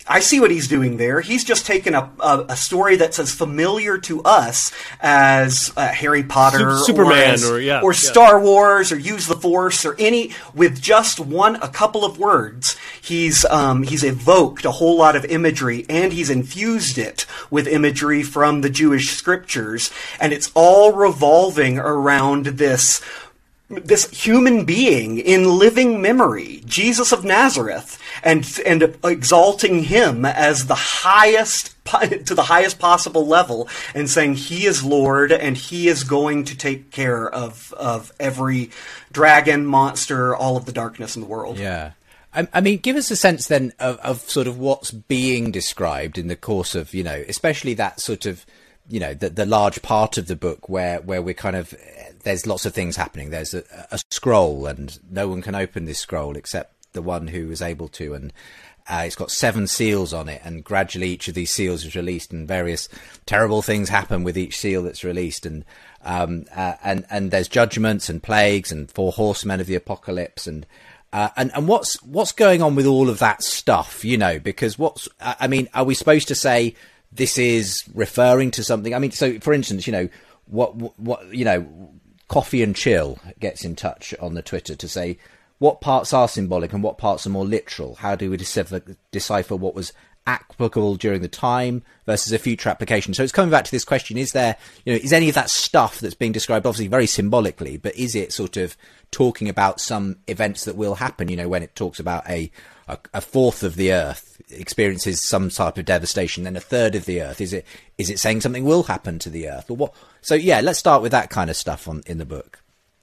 I see what he's doing there. He's just taken a, a, a story that's as familiar to us as uh, Harry Potter, Superman, or, as, or, yeah, or yeah. Star Wars, or Use the Force, or any. With just one, a couple of words, he's um, he's evoked a whole lot of imagery, and he's infused it with imagery from the Jewish scriptures, and it's all revolving around this. This human being in living memory, Jesus of Nazareth, and and exalting him as the highest to the highest possible level, and saying he is Lord and he is going to take care of of every dragon, monster, all of the darkness in the world. Yeah. I, I mean, give us a sense then of, of sort of what's being described in the course of, you know, especially that sort of, you know, the, the large part of the book where, where we're kind of, there's lots of things happening. There's a, a scroll, and no one can open this scroll except the one who is able to. And uh, it's got seven seals on it, and gradually each of these seals is released, and various terrible things happen with each seal that's released. And um, uh, and and there's judgments and plagues and four horsemen of the apocalypse, and uh, and and what's what's going on with all of that stuff? You know, because what's I mean, are we supposed to say this is referring to something? I mean, so for instance, you know, what what you know. Coffee and Chill gets in touch on the Twitter to say what parts are symbolic and what parts are more literal. How do we decipher, decipher what was applicable during the time versus a future application? So it's coming back to this question: is there, you know, is any of that stuff that's being described obviously very symbolically, but is it sort of talking about some events that will happen? You know, when it talks about a a, a fourth of the Earth experiences some type of devastation, then a third of the Earth, is it is it saying something will happen to the Earth, or what? So yeah, let's start with that kind of stuff on in the book.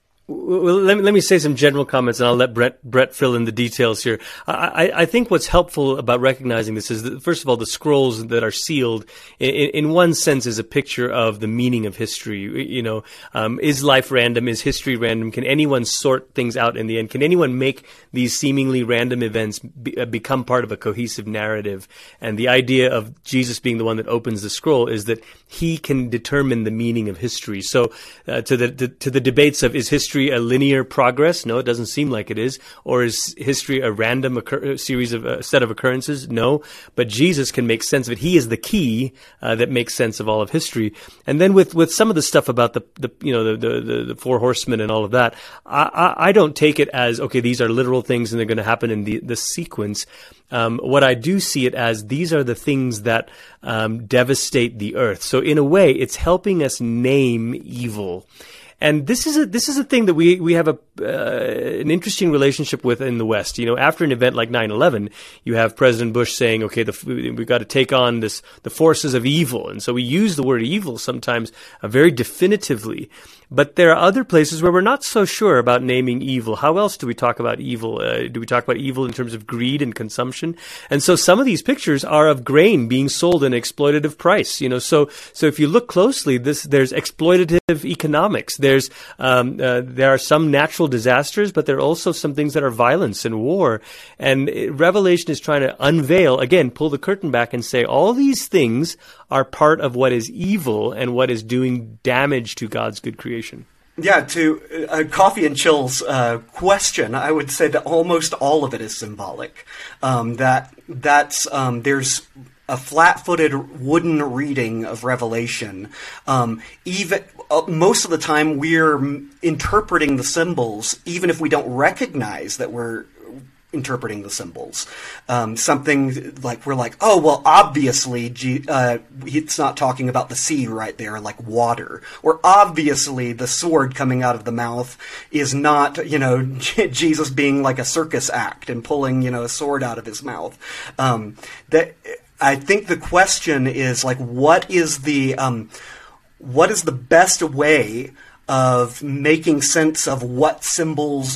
Well, let me, let me say some general comments, and I'll let Brett Brett fill in the details here. I, I think what's helpful about recognizing this is that, first of all, the scrolls that are sealed, in, in one sense, is a picture of the meaning of history. You know, um, is life random? Is history random? Can anyone sort things out in the end? Can anyone make these seemingly random events be, uh, become part of a cohesive narrative? And the idea of Jesus being the one that opens the scroll is that he can determine the meaning of history. So, uh, to the, the to the debates of is history a linear progress? No, it doesn't seem like it is. Or is history a random occur- series of a uh, set of occurrences? No, but Jesus can make sense of it. He is the key uh, that makes sense of all of history. And then with, with some of the stuff about the, the you know the, the the four horsemen and all of that, I, I, I don't take it as okay, these are literal things and they're going to happen in the the sequence. Um, what I do see it as, these are the things that um, devastate the earth. So in a way, it's helping us name evil. And this is a this is a thing that we we have a uh, an interesting relationship with in the West. You know, after an event like nine eleven, you have President Bush saying, "Okay, the, we've got to take on this the forces of evil," and so we use the word evil sometimes uh, very definitively. But there are other places where we're not so sure about naming evil. How else do we talk about evil? Uh, do we talk about evil in terms of greed and consumption? And so some of these pictures are of grain being sold at an exploitative price. You know, so so if you look closely, this there's exploitative economics. There's um, uh, there are some natural disasters, but there are also some things that are violence and war. And it, Revelation is trying to unveil, again, pull the curtain back and say all these things are part of what is evil and what is doing damage to God's good creation. Yeah, to uh, Coffee and Chill's uh, question, I would say that almost all of it is symbolic. Um, that that's um, there's a flat-footed wooden reading of Revelation. Um, even uh, most of the time, we're m- interpreting the symbols, even if we don't recognize that we're interpreting the symbols. Um, something like, we're like, oh, well, obviously, G- uh, it's not talking about the sea right there, like water. Or obviously, the sword coming out of the mouth is not, you know, Jesus being like a circus act and pulling, you know, a sword out of his mouth. Um, that I think the question is, like, what is the, um, what is the best way of making sense of what symbols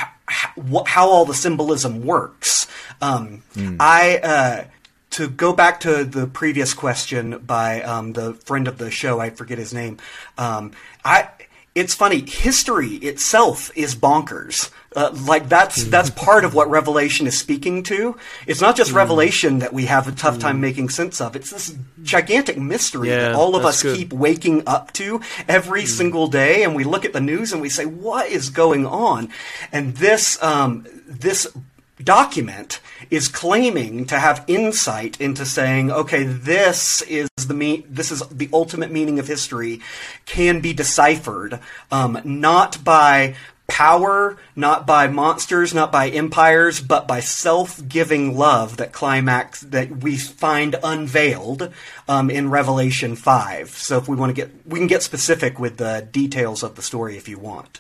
how all the symbolism works. Um, mm. I uh, to go back to the previous question by um, the friend of the show, I forget his name. Um, I it's funny. History itself is bonkers. Uh, like that's that's part of what Revelation is speaking to. It's not just mm. Revelation that we have a tough time mm. making sense of. It's this gigantic mystery yeah, that all of us good. keep waking up to every mm. single day, and we look at the news and we say, "What is going on?" And this um, this document is claiming to have insight into saying, okay, this is the me- this is the ultimate meaning of history, can be deciphered, um, not by power, not by monsters, not by empires, but by self-giving love that climax that we find unveiled um, in Revelation five. So if we want to get, we can get specific with the details of the story if you want.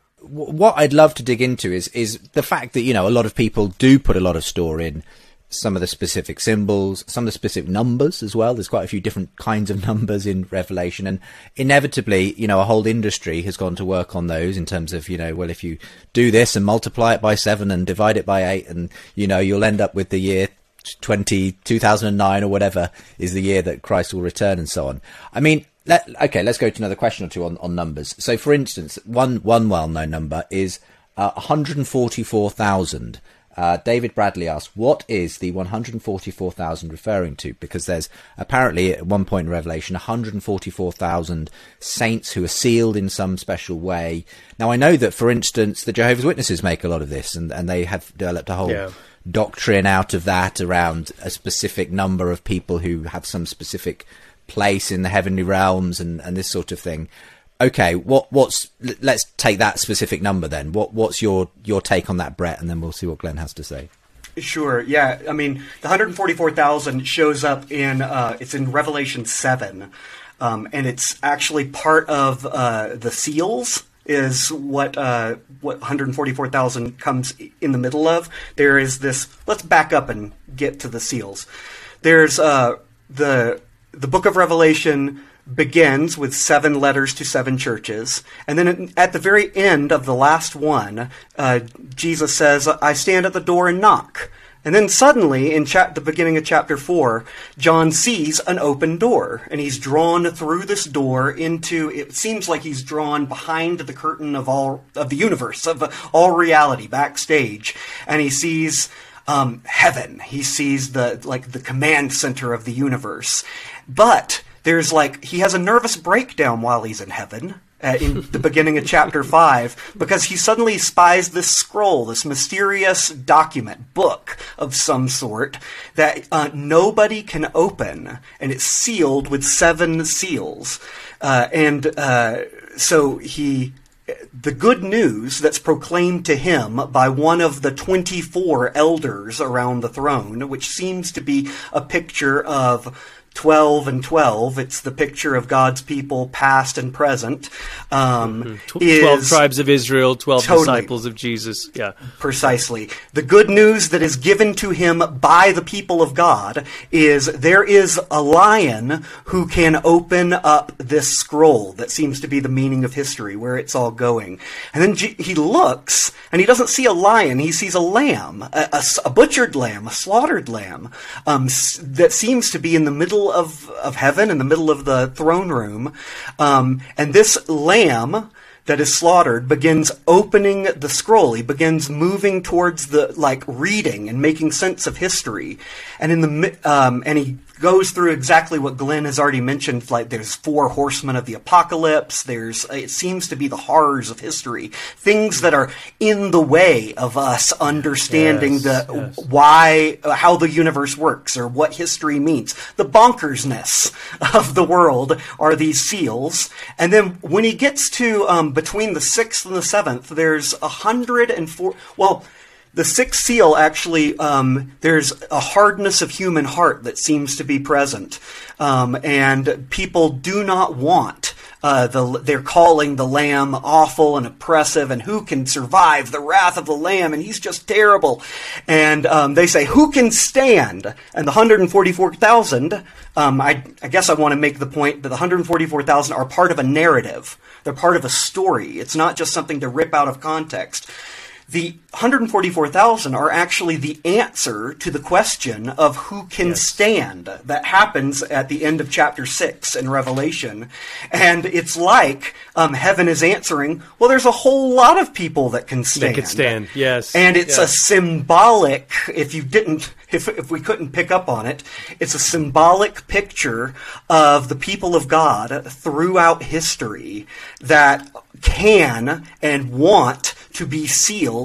What I'd love to dig into is is the fact that, you know, a lot of people do put a lot of store in some of the specific symbols, some of the specific numbers as well. There's quite a few different kinds of numbers in Revelation, and inevitably, you know, a whole industry has gone to work on those in terms of, you know, well, if you do this and multiply it by seven and divide it by eight, and, you know, you'll end up with the year twenty, two thousand nine or whatever is the year that Christ will return, and so on. I mean, Let, okay, let's go to another question or two on, on numbers. So, for instance, one one well-known number is uh, one hundred forty-four thousand. Uh, David Bradley asks, what is the one hundred forty-four thousand referring to? Because there's apparently at one point in Revelation one hundred forty-four thousand saints who are sealed in some special way. Now, I know that, for instance, the Jehovah's Witnesses make a lot of this, and, and they have developed a whole yeah. doctrine out of that around a specific number of people who have some specific place in the heavenly realms and, and this sort of thing. Okay, what what's let's take that specific number then. What what's your your take on that, Brett, and then we'll see what Glenn has to say. Sure. Yeah. I mean, the one hundred forty-four thousand shows up in uh, it's in Revelation seven, um, and it's actually part of uh, the seals. Is what uh, what one hundred forty-four thousand comes in the middle of. There is this. Let's back up and get to the seals. There's uh, the the book of Revelation begins with seven letters to seven churches, and then at the very end of the last one, uh, Jesus says, "I stand at the door and knock." And then suddenly, in cha- the beginning of chapter four, John sees an open door, and he's drawn through this door into, it seems like he's drawn behind the curtain of all, of the universe, of all reality, backstage, and he sees um, heaven. He sees the, like, the command center of the universe. But there's like, he has a nervous breakdown while he's in heaven. Uh, in the beginning of chapter five, because he suddenly spies this scroll, this mysterious document, book of some sort, that uh, nobody can open, and it's sealed with seven seals. Uh, and uh, so he... The good news that's proclaimed to him by one of the twenty-four elders around the throne, which seems to be a picture of twelve and twelve. It's the picture of God's people, past and present. Um, mm-hmm. Tw- twelve is, tribes of Israel, twelve totally, disciples of Jesus. Yeah, precisely. The good news that is given to him by the people of God is there is a lion who can open up this scroll that seems to be the meaning of history, where it's all going. And then G- he looks, and he doesn't see a lion. He sees a lamb, a, a, a butchered lamb, a slaughtered lamb, um, s- that seems to be in the middle of, of heaven, in the middle of the throne room. Um, and this lamb that is slaughtered begins opening the scroll. He begins moving towards the, like, reading and making sense of history. And in the, um, and he goes through exactly what Glenn has already mentioned. Like, there's four horsemen of the apocalypse. There's, it seems to be the horrors of history, things that are in the way of us understanding yes, the yes. why, uh, how the universe works, or what history means. The bonkersness of the world are these seals. And then when he gets to um, between the sixth and the seventh, there's a hundred and four. Well. The sixth seal, actually, um, there's a hardness of human heart that seems to be present. Um, and people do not want, uh, the, they're calling the Lamb awful and oppressive, and who can survive the wrath of the Lamb, and he's just terrible. And um, they say, who can stand? And the one hundred forty-four thousand, um, I, I guess I want to make the point that the one hundred forty-four thousand are part of a narrative. They're part of a story. It's not just something to rip out of context. The one hundred forty-four thousand are actually the answer to the question of who can yes. stand that happens at the end of chapter six in Revelation. And it's like um, heaven is answering, well, there's a whole lot of people that can stand. That can stand, yes. And it's yeah. a symbolic, if you didn't, if, if we couldn't pick up on it, it's a symbolic picture of the people of God throughout history that can and want to be sealed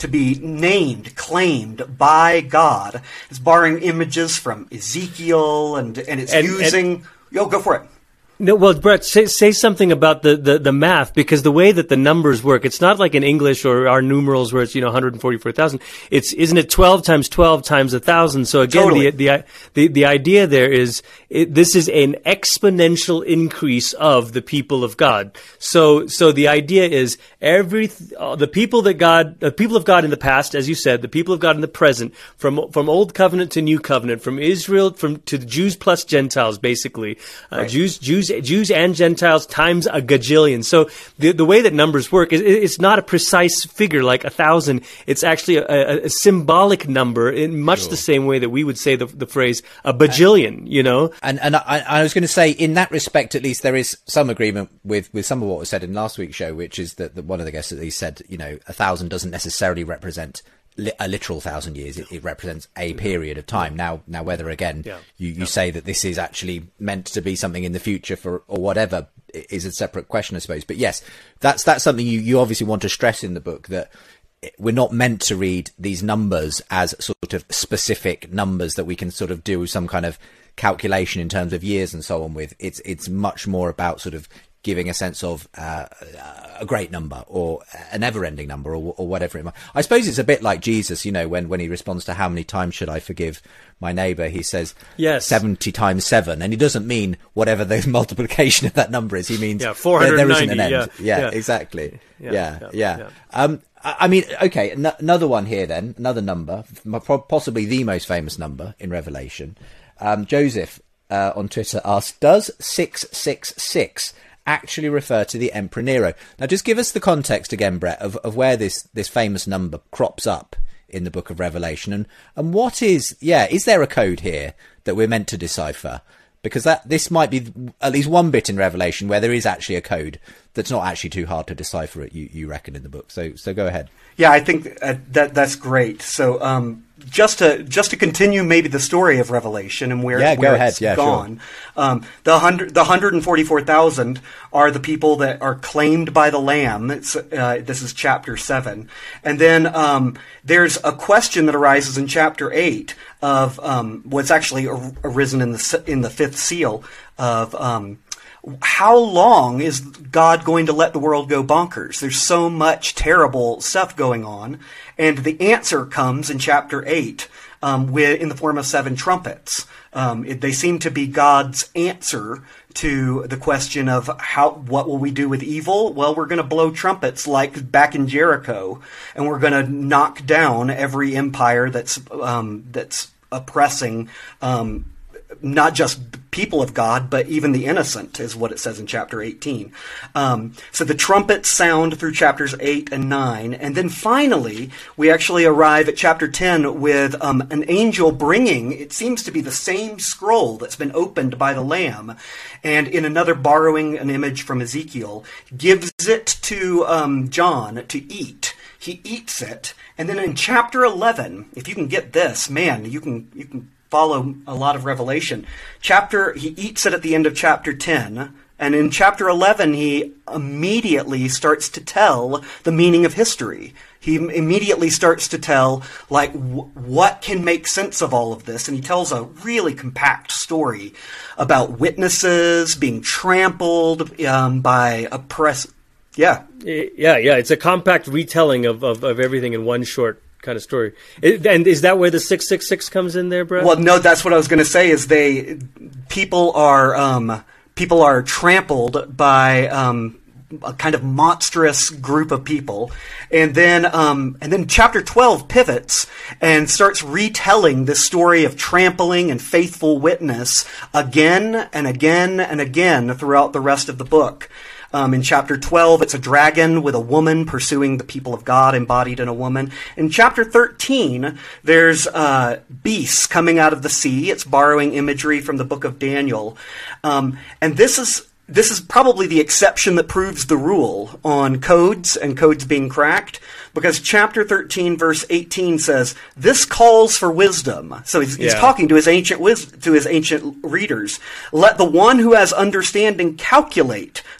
to be named, claimed by God. It's borrowing images from Ezekiel, and, and it's And- using... and- Yo, go for it. No, well, Brett, say, say something about the, the, the math, because the way that the numbers work, it's not like in English or our numerals where it's, you know, one hundred forty-four thousand. It's, isn't it twelve times twelve times one thousand? So again, Totally. the, the, the, the idea there is it, this is an exponential increase of the people of God. So, so the idea is every, uh, the people that God, the people of God in the past, as you said, the people of God in the present, from, from Old Covenant to New Covenant, from Israel, from, to the Jews plus Gentiles, basically, uh, Right. Jews, Jews, Jews and Gentiles times a gajillion. So the the way that numbers work is it's not a precise figure like a thousand. It's actually a, a, a symbolic number in much Sure. the same way that we would say the, the phrase a bajillion. You know, And and I, I was going to say, in that respect, at least there is some agreement with, with some of what was said in last week's show, which is that, that one of the guests at least said, you know, a thousand doesn't necessarily represent li- a literal thousand years. It, it represents a period of time. Now, now whether again Yeah. you, you say that this is actually meant to be something in the future for or whatever is a separate question, I suppose. But yes, that's that's something you, you obviously want to stress in the book, that we're not meant to read these numbers as sort of specific numbers that we can sort of do some kind of calculation in terms of years and so on with. It's it's much more about sort of giving a sense of uh, a great number or a never-ending number or, or whatever it might. I suppose it's a bit like Jesus, you know, when, when he responds to how many times should I forgive my neighbour, he says Yes. seventy times seven, and he doesn't mean whatever the multiplication of that number is. He means Yeah, there, four hundred ninety, there isn't an end. yeah, Yeah, yeah. exactly. Yeah, Yeah, yeah. yeah, yeah. Um, I I mean, okay, n- another one here then, another number, m- possibly the most famous number in Revelation. Um, Joseph uh, on Twitter asked, does six six six actually refer to the Emperor Nero? Now, just give us the context again, Brett, of, of where this, this famous number crops up in the book of Revelation. And, and what is, yeah, is there a code here that we're meant to decipher? Because that this might be at least one bit in Revelation where there is actually a code that's not actually too hard to decipher it, you, you reckon, in the book. So so go ahead. Yeah, I think uh, that that's great. So um, just to just to continue maybe the story of Revelation and where, Yeah, go where ahead. it's Yeah, gone. Um, the hundred the one hundred forty-four thousand are the people that are claimed by the Lamb. It's, uh, this is chapter seven, and then um, there's a question that arises in chapter eight of um, what's actually ar- arisen in the in the fifth seal of. Um, How long is God going to let the world go bonkers? There's so much terrible stuff going on. And the answer comes in chapter eight um, with, in the form of seven trumpets. Um, it, they seem to be God's answer to the question of how what will we do with evil? Well, we're going to blow trumpets like back in Jericho, and we're going to knock down every empire that's um, that's oppressing um not just people of God, but even the innocent, is what it says in chapter eighteen. Um, so the trumpets sound through chapters eight and nine. And then finally, we actually arrive at chapter ten with um, an angel bringing, it seems to be the same scroll that's been opened by the Lamb. And in another, borrowing an image from Ezekiel, gives it to um, John to eat. He eats it. And then in chapter eleven, if you can get this, man, you can you can... follow a lot of Revelation. Chapter, he eats it at the end of chapter ten, and in chapter eleven, he immediately starts to tell the meaning of history. He immediately starts to tell, like, w- what can make sense of all of this, and he tells a really compact story about witnesses being trampled um, by oppress. Yeah. yeah, yeah. It's a compact retelling of, of, of everything in one short kind of story. It, and is that where the six six six comes in there, Brett? Well, no, that's what I was going to say. Is they people are um, people are trampled by um, a kind of monstrous group of people, and then um, and then chapter twelve pivots and starts retelling this story of trampling and faithful witness again and again and again throughout the rest of the book. Um, in chapter twelve, it's a dragon with a woman pursuing the people of God embodied in a woman. In chapter thirteen, there's uh, beasts coming out of the sea. It's borrowing imagery from the book of Daniel. Um, and this is this is probably the exception that proves the rule on codes and codes being cracked, because chapter thirteen, verse eighteen says, "This calls for wisdom." So he's, he's Yeah. talking to his ancient wis- to his ancient readers. "Let the one who has understanding calculate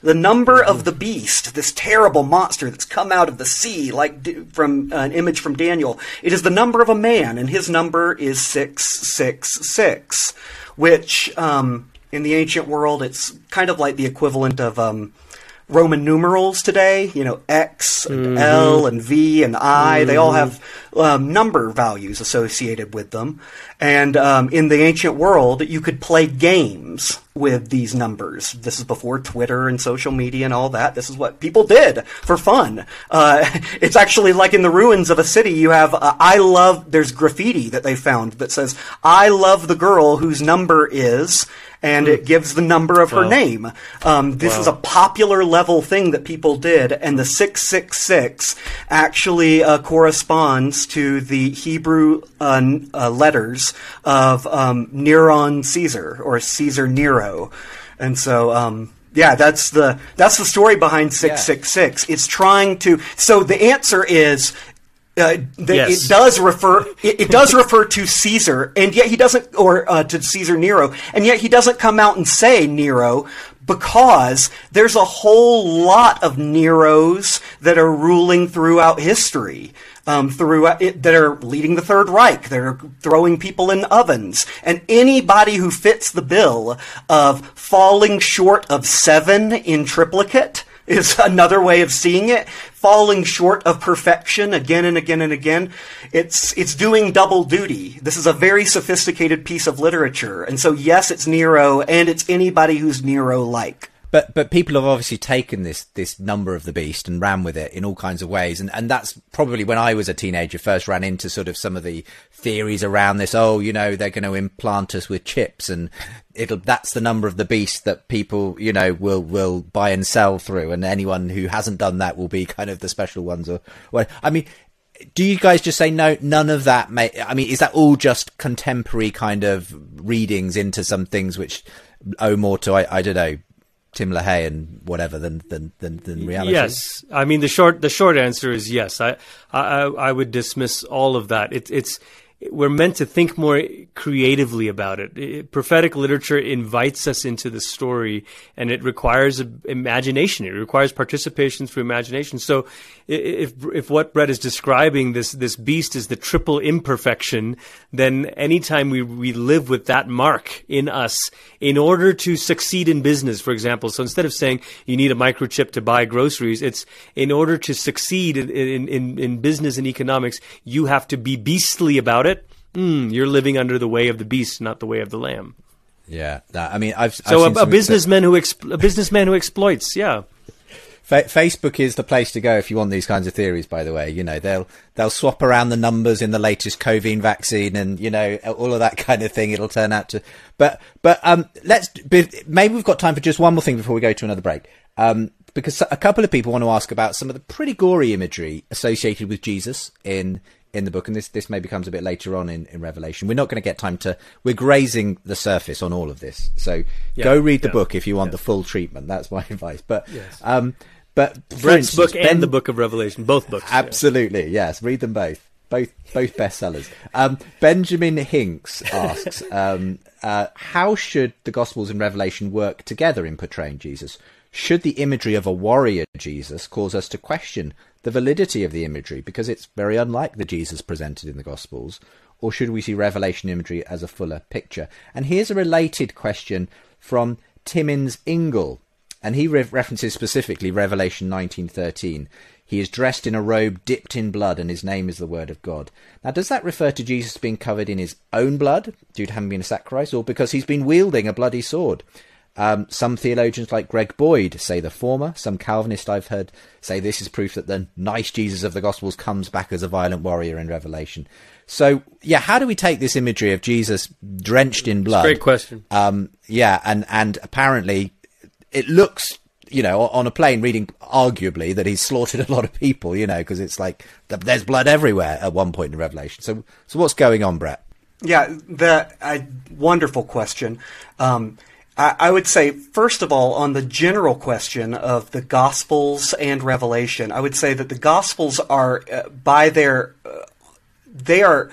The number of the beast, this terrible monster that's come out of the sea, like from uh, an image from Daniel, it is the number of a man, and his number is six six six, which um, in the ancient world, it's kind of like the equivalent of um, Roman numerals today, you know, X and mm-hmm. L and V and I, mm-hmm. they all have um, number values associated with them. And um, in the ancient world, you could play games with these numbers. This is before Twitter and social media and all that. This is what people did for fun. Uh, it's actually like in the ruins of a city, you have, uh, I love, there's graffiti that they found that says, I love the girl whose number is, and it gives the number of her wow. name. Um, this wow. is a popular level thing that people did, and the six six six actually uh, corresponds to the Hebrew uh, uh, letters of um, Neron Caesar, or Caesar Nero. And so, um, yeah, that's the that's the story behind six six six. Yeah. It's trying to... So the answer is... Uh, the, yes. It does refer. It, it does refer to Caesar, and yet he doesn't, or uh, to Caesar Nero, and yet he doesn't come out and say Nero, because there's a whole lot of Neros that are ruling throughout history, um, throughout it, that are leading the Third Reich, that are throwing people in ovens, and anybody who fits the bill of falling short of seven in triplicate is another way of seeing it. Falling short of perfection again and again and again. It's it's doing double duty. This is a very sophisticated piece of literature. And so, yes, it's Nero, and it's anybody who's Nero-like. But but people have obviously taken this this number of the beast and ran with it in all kinds of ways. And, and that's probably when I was a teenager first ran into sort of some of the theories around this. Oh, you know, they're going to implant us with chips, and it'll that's the number of the beast that people, you know, will will buy and sell through. And anyone who hasn't done that will be kind of the special ones. Or well, I mean, do you guys just say no, none of that? May, I mean, is that all just contemporary kind of readings into some things which owe more to, I, I don't know, Tim LaHaye and whatever than, than, than, than reality? Yes. I mean, the short, the short answer is yes. I, I, I would dismiss all of that. It, it's, we're meant to think more creatively about it. it. Prophetic literature invites us into the story, and it requires imagination. It requires participation through imagination. So if if what Brett is describing, this this beast, is the triple imperfection, then anytime we, we live with that mark in us, in order to succeed in business, for example, so instead of saying you need a microchip to buy groceries, it's in order to succeed in, in, in, in business and economics, you have to be beastly about it. Mm, you're living under the way of the beast, not the way of the lamb. Yeah, that, I mean, I've, I've so seen a, a businessman who exp- a businessman who exploits. Yeah, Fa- Facebook is the place to go if you want these kinds of theories. By the way, you know they'll they'll swap around the numbers in the latest COVID vaccine, and you know all of that kind of thing. It'll turn out to, but but um, let's maybe we've got time for just one more thing before we go to another break. Um, because a couple of people want to ask about some of the pretty gory imagery associated with Jesus in. in the book, and this this maybe comes a bit later on in, in Revelation. We're not going to get time to... We're grazing the surface on all of this. So yeah, go read the yeah, book if you want yeah. the full treatment. That's my advice. But yes. um, but Brett's book and ben, the book of Revelation, both books. Absolutely, yeah. yes. Read them both. Both both bestsellers. Um, Benjamin Hinks asks, um, uh, how should the Gospels and Revelation work together in portraying Jesus? Should the imagery of a warrior Jesus cause us to question the validity of the imagery because it's very unlike the Jesus presented in the Gospels? Or should we see Revelation imagery as a fuller picture? And here's a related question from Timmins Ingle, and he re- references specifically Revelation nineteen thirteen. He is dressed in a robe dipped in blood, and his name is the Word of God. Now, does that refer to Jesus being covered in his own blood due to having been sacrificed, or because he's been wielding a bloody sword? Um, some theologians like Greg Boyd say the former. Some Calvinists I've heard say this is proof that the nice Jesus of the Gospels comes back as a violent warrior in Revelation. So, yeah, how do we take this imagery of Jesus drenched in blood? Great question. Um, yeah, and, and apparently it looks, you know, on a plane reading arguably that he's slaughtered a lot of people, you know, because it's like there's blood everywhere at one point in Revelation. So, so what's going on, Brett? Yeah, the uh, wonderful question. Um, I would say, first of all, on the general question of the Gospels and Revelation, I would say that the Gospels are, uh, by their, uh, they are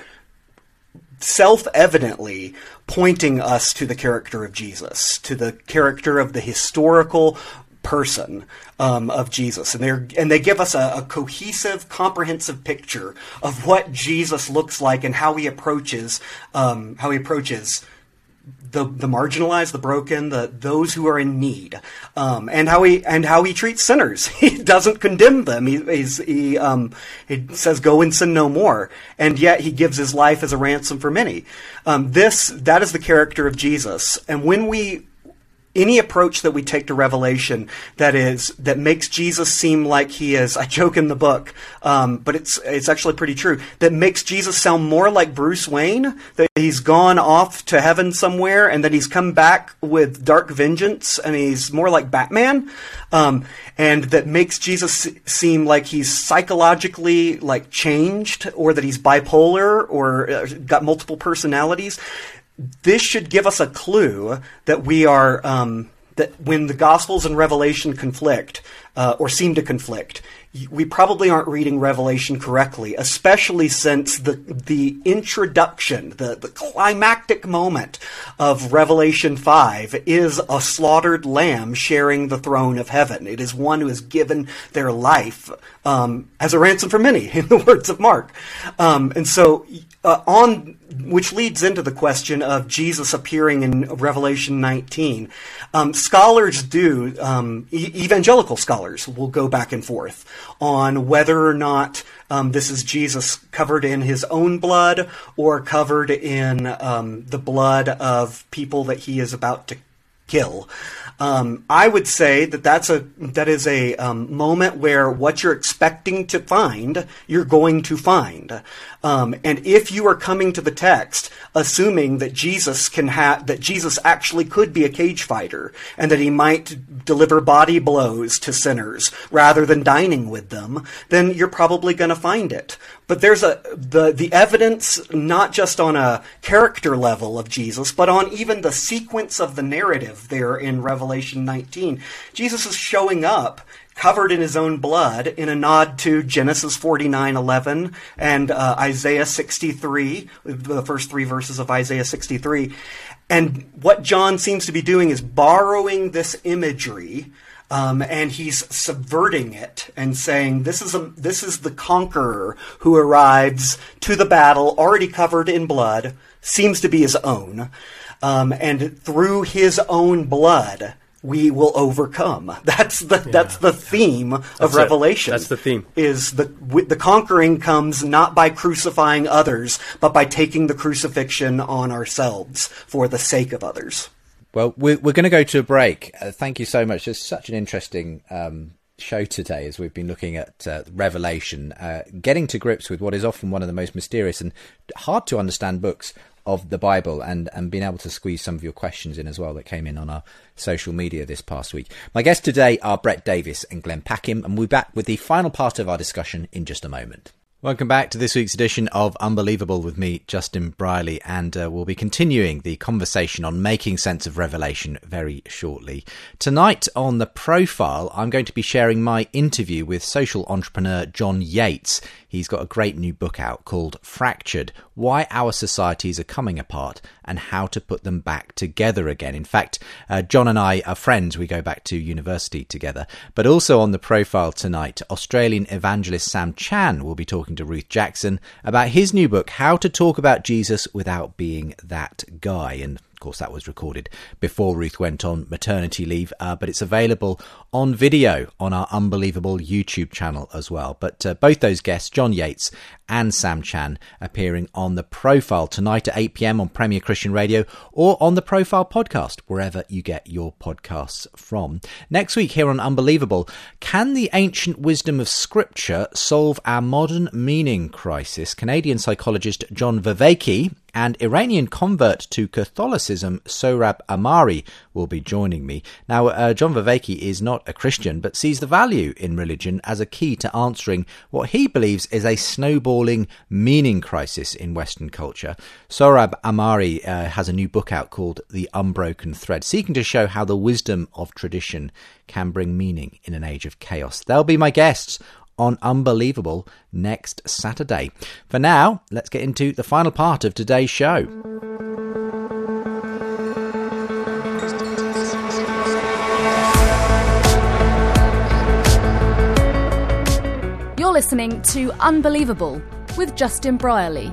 self-evidently pointing us to the character of Jesus, to the character of the historical person um, of Jesus, and they and they give us a, a cohesive, comprehensive picture of what Jesus looks like and how he approaches um, how he approaches. The, the marginalized, the broken, the those who are in need, um, and how he and how he treats sinners. He doesn't condemn them. He he's, he um, he says, "Go and sin no more," and yet he gives his life as a ransom for many. Um, this that is the character of Jesus, and when we any approach that we take to Revelation that is that makes Jesus seem like he is, I joke in the book, um, but it's it's actually pretty true, that makes Jesus sound more like Bruce Wayne, that he's gone off to heaven somewhere and that he's come back with dark vengeance and he's more like Batman, um, and that makes Jesus seem like he's psychologically like changed, or that he's bipolar or uh, got multiple personalities. This should give us a clue that we are, um, that when the Gospels and Revelation conflict, uh, or seem to conflict, we probably aren't reading Revelation correctly, especially since the the introduction, the, the climactic moment of Revelation five is a slaughtered lamb sharing the throne of heaven. It is one who has given their life um, as a ransom for many, in the words of Mark. Um, and so uh, on... which leads into the question of Jesus appearing in Revelation nineteen. Um, scholars do, um, e- evangelical scholars will go back and forth on whether or not um, this is Jesus covered in his own blood or covered in um, the blood of people that he is about to kill. Um, I would say that that's a that is a um, moment where what you're expecting to find, you're going to find. Um, and if you are coming to the text assuming that Jesus can have that Jesus actually could be a cage fighter and that he might deliver body blows to sinners rather than dining with them, then you're probably going to find it. But there's a the the evidence not just on a character level of Jesus, but on even the sequence of the narrative there in Revelation nineteen. Jesus is showing up covered in his own blood in a nod to Genesis forty-nine eleven and uh, Isaiah sixty-three, the first three verses of Isaiah sixty-three. And what John seems to be doing is borrowing this imagery, Um, and he's subverting it and saying, this is a, this is the conqueror who arrives to the battle already covered in blood, seems to be his own, um, and through his own blood we will overcome. That's the yeah. that's the theme of that's Revelation. It. That's the theme. Is the the conquering comes not by crucifying others, but by taking the crucifixion on ourselves for the sake of others. Well, we're, we're going to go to a break. Uh, thank you so much. It's such an interesting um, show today as we've been looking at uh, Revelation, uh, getting to grips with what is often one of the most mysterious and hard to understand books of the Bible, and, and being able to squeeze some of your questions in as well that came in on our social media this past week. My guests today are Brett Davis and Glenn Packham, and we'll be back with the final part of our discussion in just a moment. Welcome back to this week's edition of Unbelievable with me, Justin Briley, and uh, we'll be continuing the conversation on making sense of Revelation very shortly. Tonight on The Profile, I'm going to be sharing my interview with social entrepreneur John Yates. He's got a great new book out called Fractured: Why Our Societies Are Coming Apart and How to Put Them Back Together Again. In fact, uh, John and I are friends. We go back to university together. But also on The Profile tonight, Australian evangelist Sam Chan will be talking to Ruth Jackson about his new book, How to Talk About Jesus Without Being That Guy. And of course, that was recorded before Ruth went on maternity leave, uh, but it's available on video on our Unbelievable YouTube channel as well. But uh, both those guests, John Yates and Sam Chan, appearing on The Profile tonight at eight p.m. on Premier Christian Radio or on The Profile podcast, wherever you get your podcasts from. Next week here on Unbelievable, can the ancient wisdom of Scripture solve our modern meaning crisis? Canadian psychologist John Vervaeke and Iranian convert to Catholicism Sohrab Ahmari will be joining me. Now, uh, John Vervaeke is not a Christian, but sees the value in religion as a key to answering what he believes is a snowballing meaning crisis in Western culture. Sohrab Ahmari uh, has a new book out called The Unbroken Thread, seeking to show how the wisdom of tradition can bring meaning in an age of chaos. They'll be my guests on Unbelievable next Saturday. For now, let's get into the final part of today's show. listening to Unbelievable with Justin Brierley.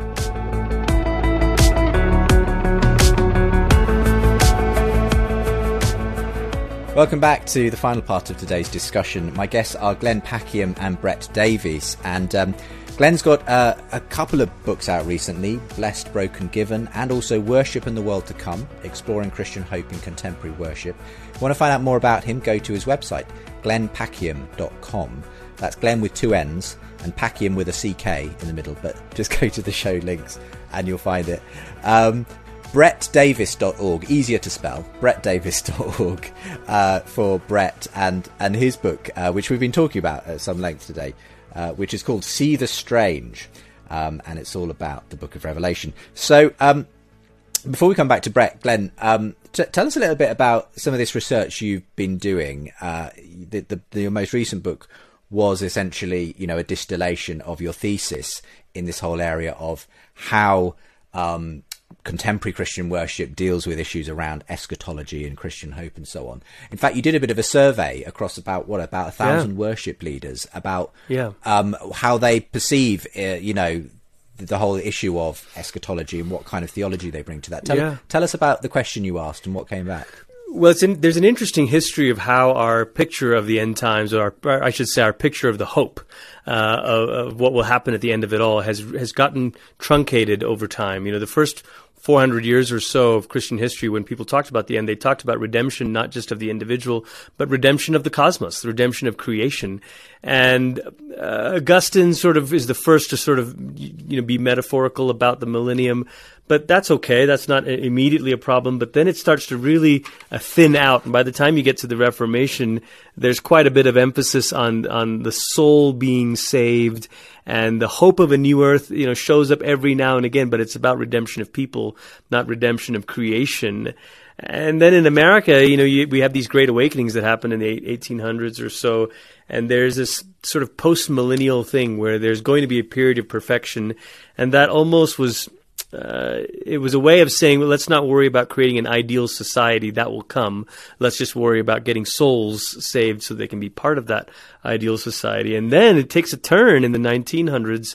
Welcome back to the final part of today's discussion. My guests are Glenn Packiam and Brett Davies, and um, Glenn's got uh, a couple of books out recently, Blessed, Broken, Given, and also Worship and the World to Come, Exploring Christian Hope in Contemporary Worship. If you want to find out more about him, go to his website, glenn packiam dot com. That's Glenn with two N's and Packiam with a C K in the middle, but just go to the show links and you'll find it. Um, brett davis dot org, easier to spell, brett davis dot org, uh, for Brett and, and his book, uh, which we've been talking about at some length today, uh, which is called See the Strange, um, and it's all about the Book of Revelation. So um, before we come back to Brett, Glenn, um, t- tell us a little bit about some of this research you've been doing. Uh, the, the, the, your most recent book was essentially, you know, a distillation of your thesis in this whole area of how um, contemporary Christian worship deals with issues around eschatology and Christian hope and so on. In fact, you did a bit of a survey across about, what, about a thousand yeah. worship leaders about yeah. um, how they perceive, uh, you know, the, the whole issue of eschatology and what kind of theology they bring to that. Tell, yeah. tell us about the question you asked and what came back. Well, it's in, there's an interesting history of how our picture of the end times, or, our, or I should say our picture of the hope uh, of, of what will happen at the end of it all has has gotten truncated over time. You know, the first four hundred years or so of Christian history, when people talked about the end, they talked about redemption not just of the individual, but redemption of the cosmos, the redemption of creation. And uh, Augustine sort of is the first to sort of, you know, be metaphorical about the millennium. But that's okay. That's not immediately a problem. But then it starts to really uh, thin out. And by the time you get to the Reformation, there's quite a bit of emphasis on on the soul being saved, and the hope of a new earth, you know, shows up every now and again. But it's about redemption of people, not redemption of creation. And then in America, you know, you, we have these great awakenings that happen in the eighteen hundreds or so. And there's this sort of post-millennial thing where there's going to be a period of perfection. And that almost was... Uh, it was a way of saying, well, let's not worry about creating an ideal society. That will come. Let's just worry about getting souls saved so they can be part of that ideal society. And then it takes a turn in the nineteen hundreds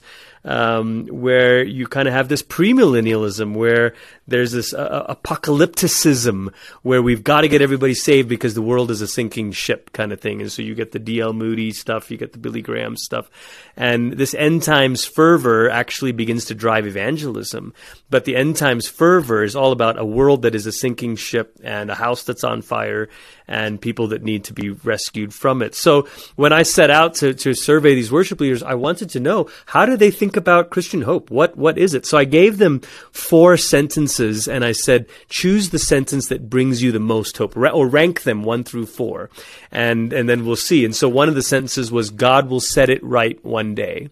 um, where you kind of have this premillennialism, where there's this uh, apocalypticism, where we've got to get everybody saved because the world is a sinking ship kind of thing. And so you get the D L Moody stuff, you get the Billy Graham stuff. And this end times fervor actually begins to drive evangelism. But the end times fervor is all about a world that is a sinking ship and a house that's on fire and people that need to be rescued from it. So when I set out to, to survey these worship leaders, I wanted to know, how do they think about Christian hope? What What is it? So I gave them four sentences and I said, choose the sentence that brings you the most hope, or rank them one through four. And, and then we'll see. And so one of the sentences was, God will set it right one day.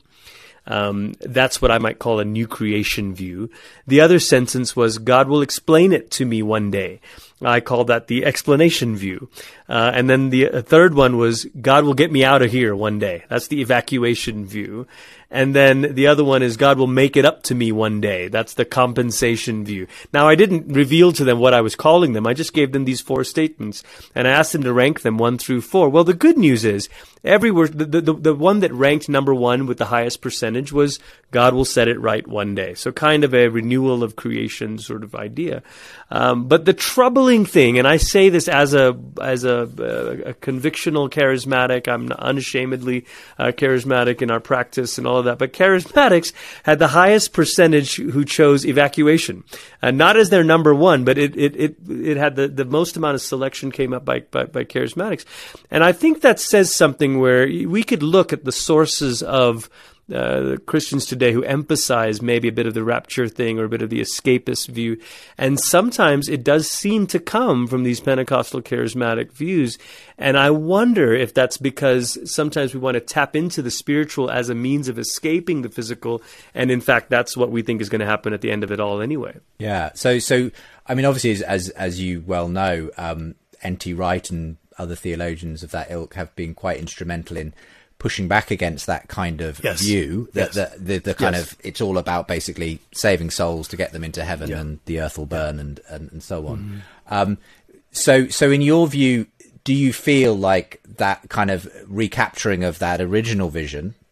Um, that's what I might call a new creation view. The other sentence was, God will explain it to me one day. I call that the explanation view. Uh, and then the uh, third one was, God will get me out of here one day. That's the evacuation view. And then the other one is, God will make it up to me one day. That's the compensation view. Now, I didn't reveal to them what I was calling them. I just gave them these four statements, and I asked them to rank them one through four. Well, the good news is, every word, the, the, the one that ranked number one with the highest percentage was, God will set it right one day. So kind of a renewal of creation sort of idea. Um, but the troubling thing, and I say this as a as a, a, a convictional charismatic, I'm unashamedly uh, charismatic in our practice and all of that, but charismatics had the highest percentage who chose evacuation. Uh, not as their number one, but it it it, it had the, the most amount of selection came up by, by, by charismatics. And I think that says something where we could look at the sources of Uh, Christians today who emphasize maybe a bit of the rapture thing or a bit of the escapist view. And sometimes it does seem to come from these Pentecostal charismatic views. And I wonder if that's because sometimes we want to tap into the spiritual as a means of escaping the physical. And in fact, that's what we think is going to happen at the end of it all anyway. Yeah. So, so I mean, obviously, as as, as you well know, um, N T Wright and other theologians of that ilk have been quite instrumental in pushing back against that kind of yes. view, that yes. the, the, the kind yes. of, it's all about basically saving souls to get them into heaven, yeah. and the earth will burn, yeah. and, and, and so on. Mm-hmm. Um, so, so in your view, do you feel like that kind of recapturing of that original vision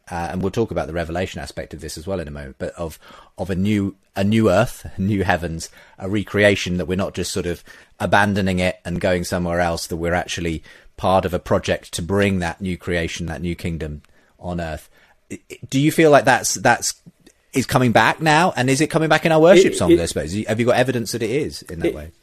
uh, and we'll talk about the revelation aspect of this as well in a moment, but of of a new a new earth, new heavens, a recreation, that we're not just sort of abandoning it and going somewhere else, that we're actually part of a project to bring that new creation, that new kingdom on earth. Do you feel like that's that's is coming back now, and is it coming back in our worship it, songs? it, I suppose. Have you got evidence that it is in that it, way?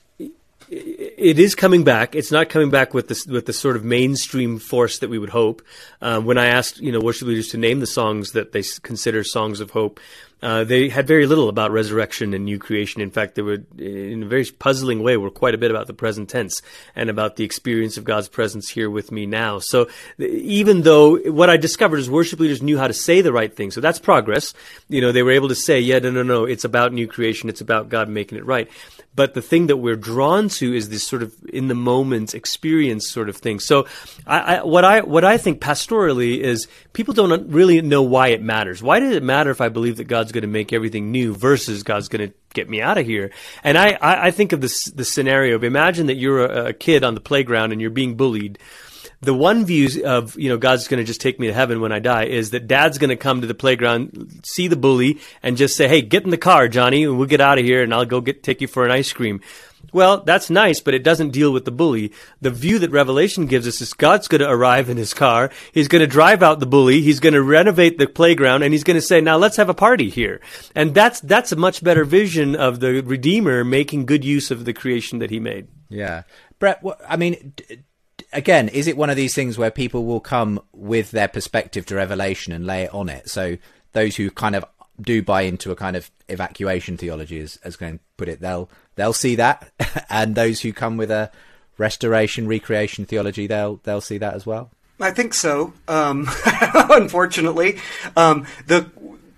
It is coming back. It's not coming back with the with the sort of mainstream force that we would hope. Um, when I asked, you know, worship leaders to name the songs that they consider songs of hope, uh, they had very little about resurrection and new creation. In fact, they were, in a very puzzling way, were quite a bit about the present tense and about the experience of God's presence here with me now. So even though what I discovered is worship leaders knew how to say the right thing, so that's progress. You know, they were able to say, yeah, no, no, no, it's about new creation. It's about God making it right. But the thing that we're drawn to is this sort of in the moment experience sort of thing. So I, I, what I what I think pastorally is people don't really know why it matters. Why does it matter if I believe that God's going to make everything new versus God's going to get me out of here? And I, I, I think of this the scenario of, imagine that you're a, a kid on the playground and you're being bullied. The one view of, you know, God's going to just take me to heaven when I die is that Dad's going to come to the playground, see the bully, and just say, hey, get in the car, Johnny, and we'll get out of here, and I'll go get take you for an ice cream. Well, that's nice, but it doesn't deal with the bully. The view that Revelation gives us is God's going to arrive in his car. He's going to drive out the bully. He's going to renovate the playground, and he's going to say, now let's have a party here. And that's that's a much better vision of the Redeemer making good use of the creation that he made. Yeah. Brett, what, I mean... D- Again, is it one of these things where people will come with their perspective to Revelation and lay it on it? So those who kind of do buy into a kind of evacuation theology, as, as going to put it, they'll they'll see that, and those who come with a restoration, recreation theology, they'll they'll see that as well. I think so. Um, unfortunately, um, the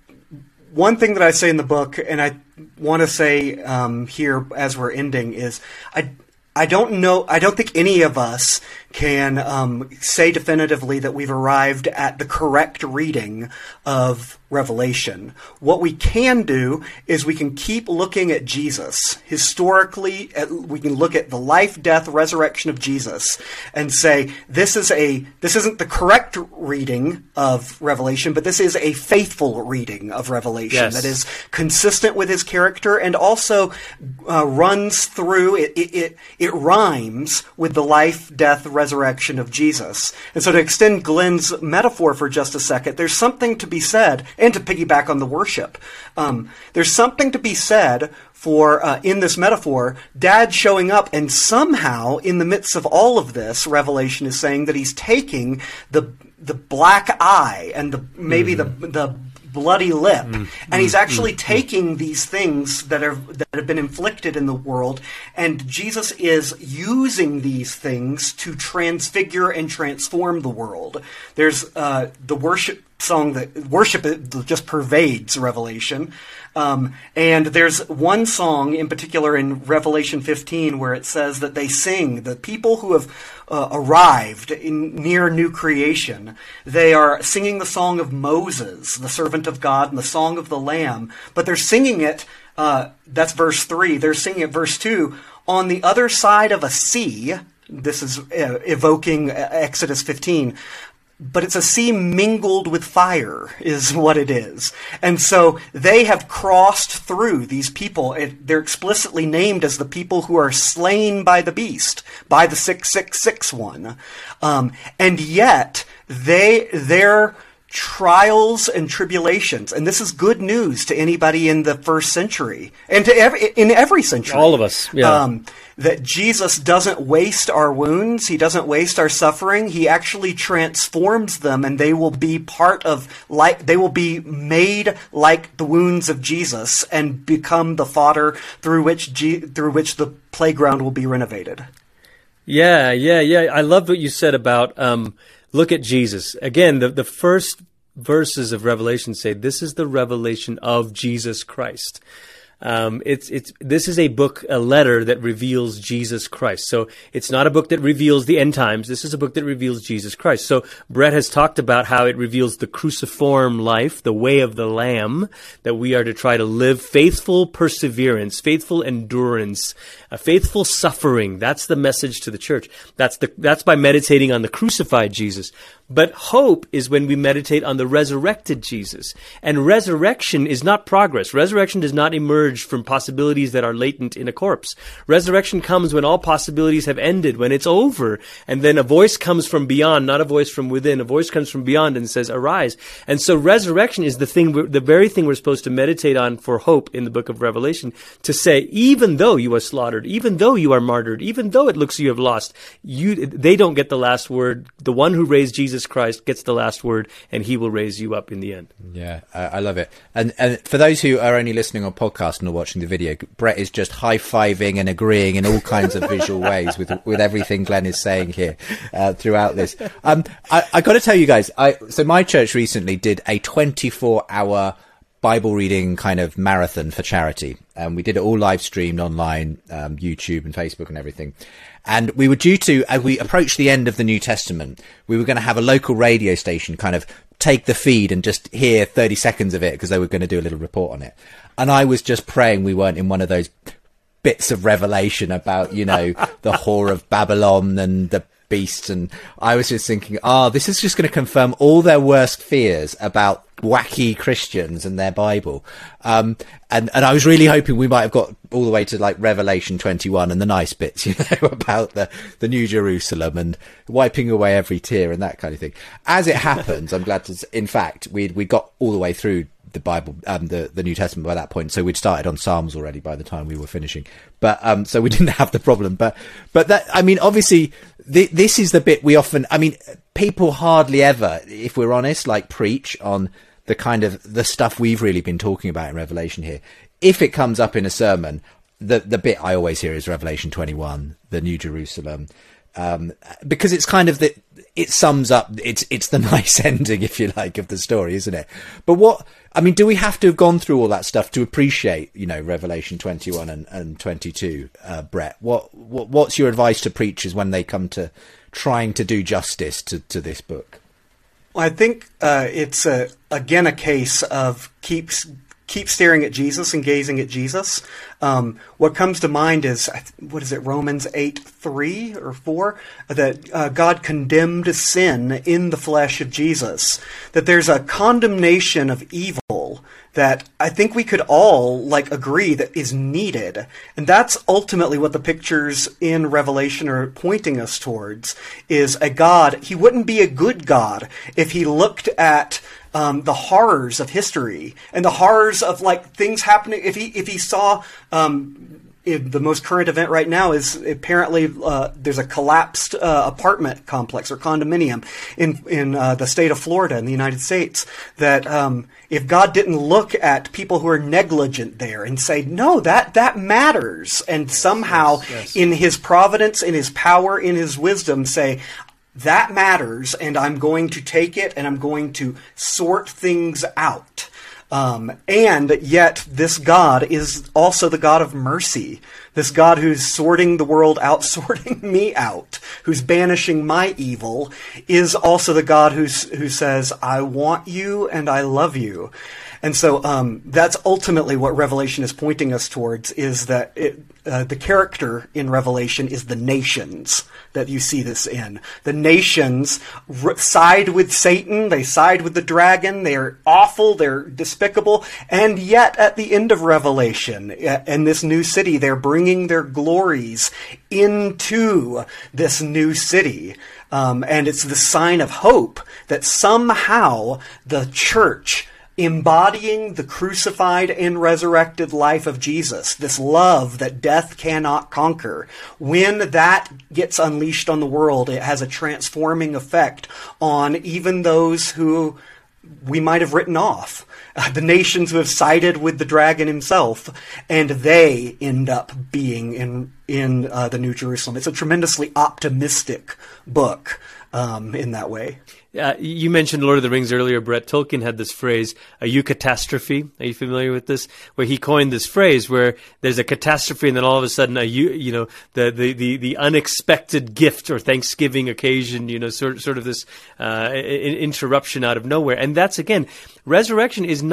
one thing that I say in the book, and I want to say um, here as we're ending, is I. I don't know, I don't think any of us can um, say definitively that we've arrived at the correct reading of Revelation. What we can do is we can keep looking at Jesus. Historically, at, we can look at the life, death, resurrection of Jesus and say, this is a this isn't the correct reading of Revelation, but this is a faithful reading of Revelation yes. that is consistent with his character and also uh, runs through, it, it, it, it rhymes with the life, death, resurrection of Jesus. And so to extend Glenn's metaphor for just a second, there's something to be said, and to piggyback on the worship, um, there's something to be said for, uh, in this metaphor, Dad showing up, and somehow, in the midst of all of this, Revelation is saying that he's taking the the black eye and the maybe mm. the the bloody lip, mm, and he's actually mm, taking mm. these things that are that have been inflicted in the world, and Jesus is using these things to transfigure and transform the world. There's uh, the worship song that worship just pervades Revelation, um, and there's one song in particular in Revelation fifteen where it says that they sing, the people who have uh, arrived in near new creation, they are singing the song of Moses, the servant of God, and the song of the Lamb, but they're singing it, uh, that's verse three, they're singing it verse two, on the other side of a sea. This is uh, evoking Exodus fifteen. But it's a sea mingled with fire is what it is. And so they have crossed through, these people. They're explicitly named as the people who are slain by the beast, by the six six six one. Um, and yet, they their trials and tribulations, and this is good news to anybody in the first century, and to every, in every century. All of us, yeah. Um, that Jesus doesn't waste our wounds. He doesn't waste our suffering. He actually transforms them, and they will be part of, like, they will be made like the wounds of Jesus and become the fodder through which G, through which the playground will be renovated. Yeah, yeah, yeah. I love what you said about, um, look at Jesus. Again, the, the first verses of Revelation say, this is the revelation of Jesus Christ. Um, it's, it's, this is a book, a letter that reveals Jesus Christ. So it's not a book that reveals the end times. This is a book that reveals Jesus Christ. So Brett has talked about how it reveals the cruciform life, the way of the Lamb, that we are to try to live faithful perseverance, faithful endurance, A faithful suffering, that's the message to the church. That's the that's by meditating on the crucified Jesus. But hope is when we meditate on the resurrected Jesus. And resurrection is not progress. Resurrection does not emerge from possibilities that are latent in a corpse. Resurrection comes when all possibilities have ended, when it's over. And then a voice comes from beyond, not a voice from within. A voice comes from beyond and says, arise. And so resurrection is the thing, the very thing we're supposed to meditate on for hope in the book of Revelation. To say, even though you are slaughtered, even though you are martyred, even though it looks you have lost, you, they don't get the last word. The one who raised Jesus Christ gets the last word, and he will raise you up in the end. Yeah, I, I love it. And and for those who are only listening on podcast and not watching the video, Brett is just high-fiving and agreeing in all kinds of visual ways with with everything Glenn is saying here uh, throughout this. Um, I, I got to tell you guys, I so my church recently did a twenty-four hour Bible reading kind of marathon for charity. Um, we did it all live streamed online, um, YouTube and Facebook and everything. And we were due to, as we approached the end of the New Testament, we were going to have a local radio station kind of take the feed and just hear thirty seconds of it because they were going to do a little report on it. And I was just praying we weren't in one of those bits of Revelation about, you know, the whore of Babylon and the beasts. And I was just thinking, oh, this is just going to confirm all their worst fears about wacky Christians and their Bible. Um, and, and I was really hoping we might have got all the way to like Revelation twenty-one and the nice bits, you know, about the, the New Jerusalem and wiping away every tear and that kind of thing. As it happens, I'm glad to, in fact, we we got all the way through the Bible, um, the, the New Testament by that point. So we'd started on Psalms already by the time we were finishing. But, um, so we didn't have the problem. But, but that, I mean, obviously th- this is the bit we often, I mean, people hardly ever, if we're honest, like preach on the kind of the stuff we've really been talking about in Revelation here. If it comes up in a sermon, the, the bit I always hear is Revelation twenty-one, the New Jerusalem. Um, because it's kind of the, it sums up, it's, it's the nice ending, if you like, of the story, isn't it? But what, I mean, do we have to have gone through all that stuff to appreciate, you know, Revelation twenty-one and, and twenty-two, uh, Brett? What, what, what's your advice to preachers when they come to trying to do justice to, to this book? Well, I think, uh, it's a, again, a case of keeps, keep staring at Jesus and gazing at Jesus. Um, what comes to mind is, what is it, Romans eight three or four? That uh, God condemned sin in the flesh of Jesus. That there's a condemnation of evil that I think we could all like agree that is needed. And that's ultimately what the pictures in Revelation are pointing us towards, is a God. He wouldn't be a good God if he looked at Um, the horrors of history and the horrors of like things happening. If he if he saw um, if the most current event right now is apparently uh, there's a collapsed uh, apartment complex or condominium in in uh, the state of Florida in the United States. That um, if God didn't look at people who are negligent there and say, no, that that matters, and somehow yes, yes. in His providence, in His power, in His wisdom, say, that matters, and I'm going to take it, and I'm going to sort things out. Um, and yet, this God is also the God of mercy. This God who's sorting the world out, sorting me out, who's banishing my evil, is also the God who's, who says, I want you and I love you. And so um, that's ultimately what Revelation is pointing us towards, is that it, uh, the character in Revelation is the nations that you see this in. The nations r- side with Satan, they side with the dragon, they're awful, they're despicable, and yet at the end of Revelation, in this new city, they're bringing their glories into this new city. Um, and it's the sign of hope that somehow the church, embodying the crucified and resurrected life of Jesus, this love that death cannot conquer, when that gets unleashed on the world, it has a transforming effect on even those who we might have written off. Uh, the nations who have sided with the dragon himself, and they end up being in in uh, the New Jerusalem. It's a tremendously optimistic book um, in that way. Uh, you mentioned Lord of the Rings earlier, Brett. Tolkien had this phrase, a eucatastrophe. Are you familiar with this? Where he coined this phrase where there's a catastrophe and then all of a sudden, a you, you know, the, the, the, the unexpected gift or Thanksgiving occasion, you know, sort, sort of this uh, interruption out of nowhere. And that's, again, resurrection is not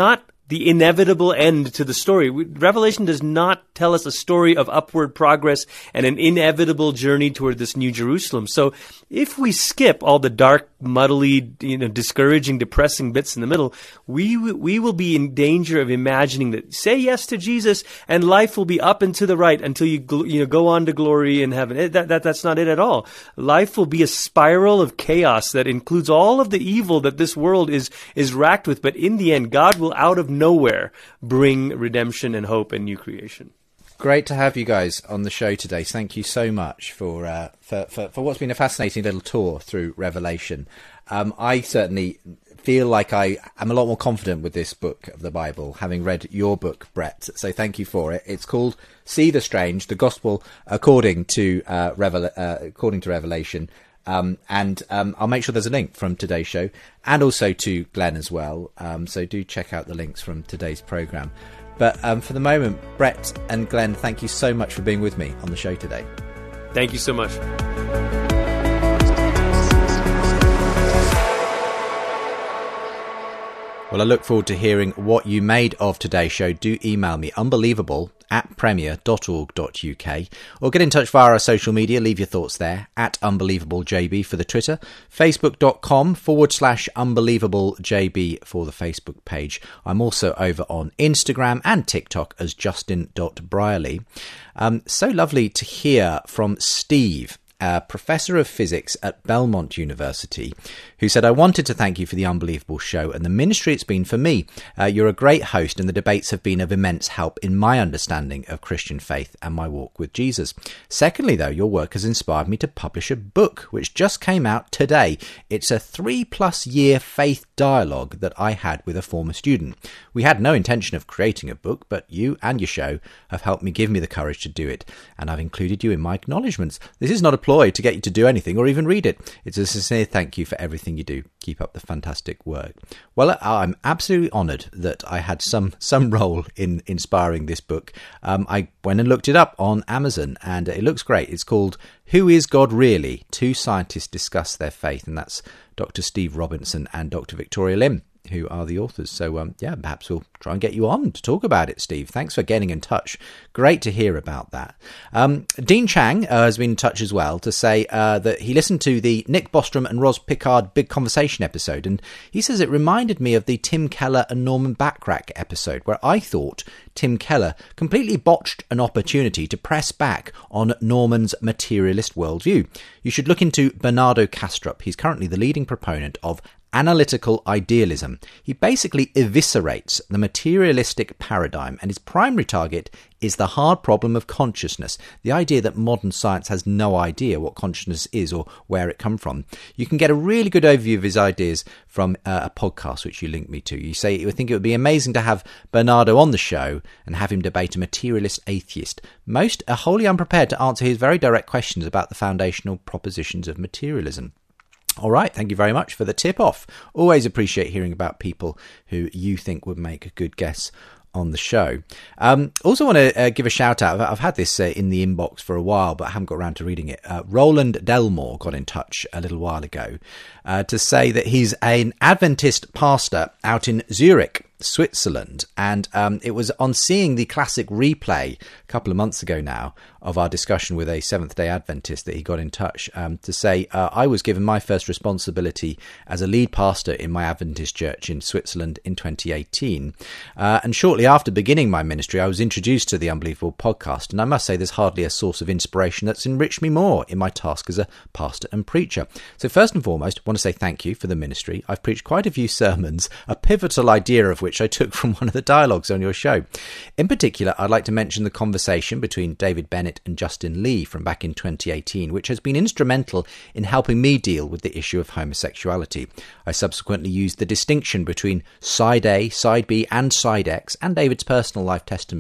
the inevitable end to the story. Revelation does not tell us a story of upward progress and an inevitable journey toward this new Jerusalem. So if we skip all the dark, muddly, you know, discouraging, depressing bits in the middle, we we will be in danger of imagining that say yes to Jesus and life will be up and to the right until you you know go on to glory in heaven. That, that that's not it at all. Life will be a spiral of chaos that includes all of the evil that this world is is racked with. But in the end, God will out of nowhere bring redemption and hope and new creation. Great to have you guys on the show today. Thank you so much for uh, for, for, for what's been a fascinating little tour through Revelation. Um, I certainly feel like I am a lot more confident with this book of the Bible, having read your book, Brett. So thank you for it. It's called See the Strange, the Gospel according to uh, Revel- uh, according to Revelation. Um, and um, I'll make sure there's a link from today's show and also to Glenn as well. Um, so do check out the links from today's programme. But um, for the moment, Brett and Glenn, thank you so much for being with me on the show today. Thank you so much. Well, I look forward to hearing what you made of today's show. Do email me, unbelievable at premier dot org dot uk, or get in touch via our social media. Leave your thoughts there at unbelievablejb for the Twitter, facebook.com forward slash unbelievablejb for the Facebook page. I'm also over on Instagram and TikTok as justin.brierley. Um, so lovely to hear from Steve, a professor of physics at Belmont University, who said, I wanted to thank you for the Unbelievable show and the ministry it's been for me. Uh, you're a great host and the debates have been of immense help in my understanding of Christian faith and my walk with Jesus. Secondly, though, your work has inspired me to publish a book which just came out today. It's a three plus year faith dialogue that I had with a former student. We had no intention of creating a book, but you and your show have helped me give me the courage to do it, and I've included you in my acknowledgements. This is not a ploy to get you to do anything or even read it. It's a sincere thank you for everything you do. Keep up the fantastic work. Well, I'm absolutely honoured that I had some some role in inspiring this book. Um, I went and looked it up on Amazon and it looks great. It's called Who is God Really? Two Scientists Discuss Their Faith, and that's Doctor Steve Robinson and Doctor Victoria Lim, who are the authors. So, um, yeah, perhaps we'll try and get you on to talk about it, Steve. Thanks for getting in touch. Great to hear about that. Um, Dean Chang uh, has been in touch as well to say uh, that he listened to the Nick Bostrom and Ros Pickard Big Conversation episode, and he says it reminded me of the Tim Keller and Norman Backrack episode, where I thought Tim Keller completely botched an opportunity to press back on Norman's materialist worldview. You should look into Bernardo Kastrup. He's currently the leading proponent of analytical idealism. He basically eviscerates the materialistic paradigm, and his primary target is the hard problem of consciousness, the idea that modern science has no idea what consciousness is or where it comes from. You can get a really good overview of his ideas from uh, a podcast which you link me to. You say you would think it would be amazing to have Bernardo on the show and have him debate a materialist atheist. Most are wholly unprepared to answer his very direct questions about the foundational propositions of materialism. All right, thank you very much for the tip-off. Always appreciate hearing about people who you think would make a good guess on the show. Um, also want to uh, give a shout out. I've had this uh, in the inbox for a while, but I haven't got around to reading it. Uh, Roland Delmore got in touch a little while ago uh, to say that he's an Adventist pastor out in Zurich, Switzerland, and um, it was on seeing the classic replay a couple of months ago now of our discussion with a Seventh-day Adventist that he got in touch um, to say, uh, I was given my first responsibility as a lead pastor in my Adventist church in Switzerland in twenty eighteen, uh, and shortly after beginning my ministry I was introduced to the Unbelievable podcast, and I must say there's hardly a source of inspiration that's enriched me more in my task as a pastor and preacher. So first and foremost, I want to say thank you for the ministry. I've preached quite a few sermons, a pivotal idea of which I took from one of the dialogues on your show. In particular, I'd like to mention the conversation between David Bennett and Justin Lee from back in twenty eighteen, which has been instrumental in helping me deal with the issue of homosexuality. I subsequently used the distinction between side A, side B and side X and David's personal life testimony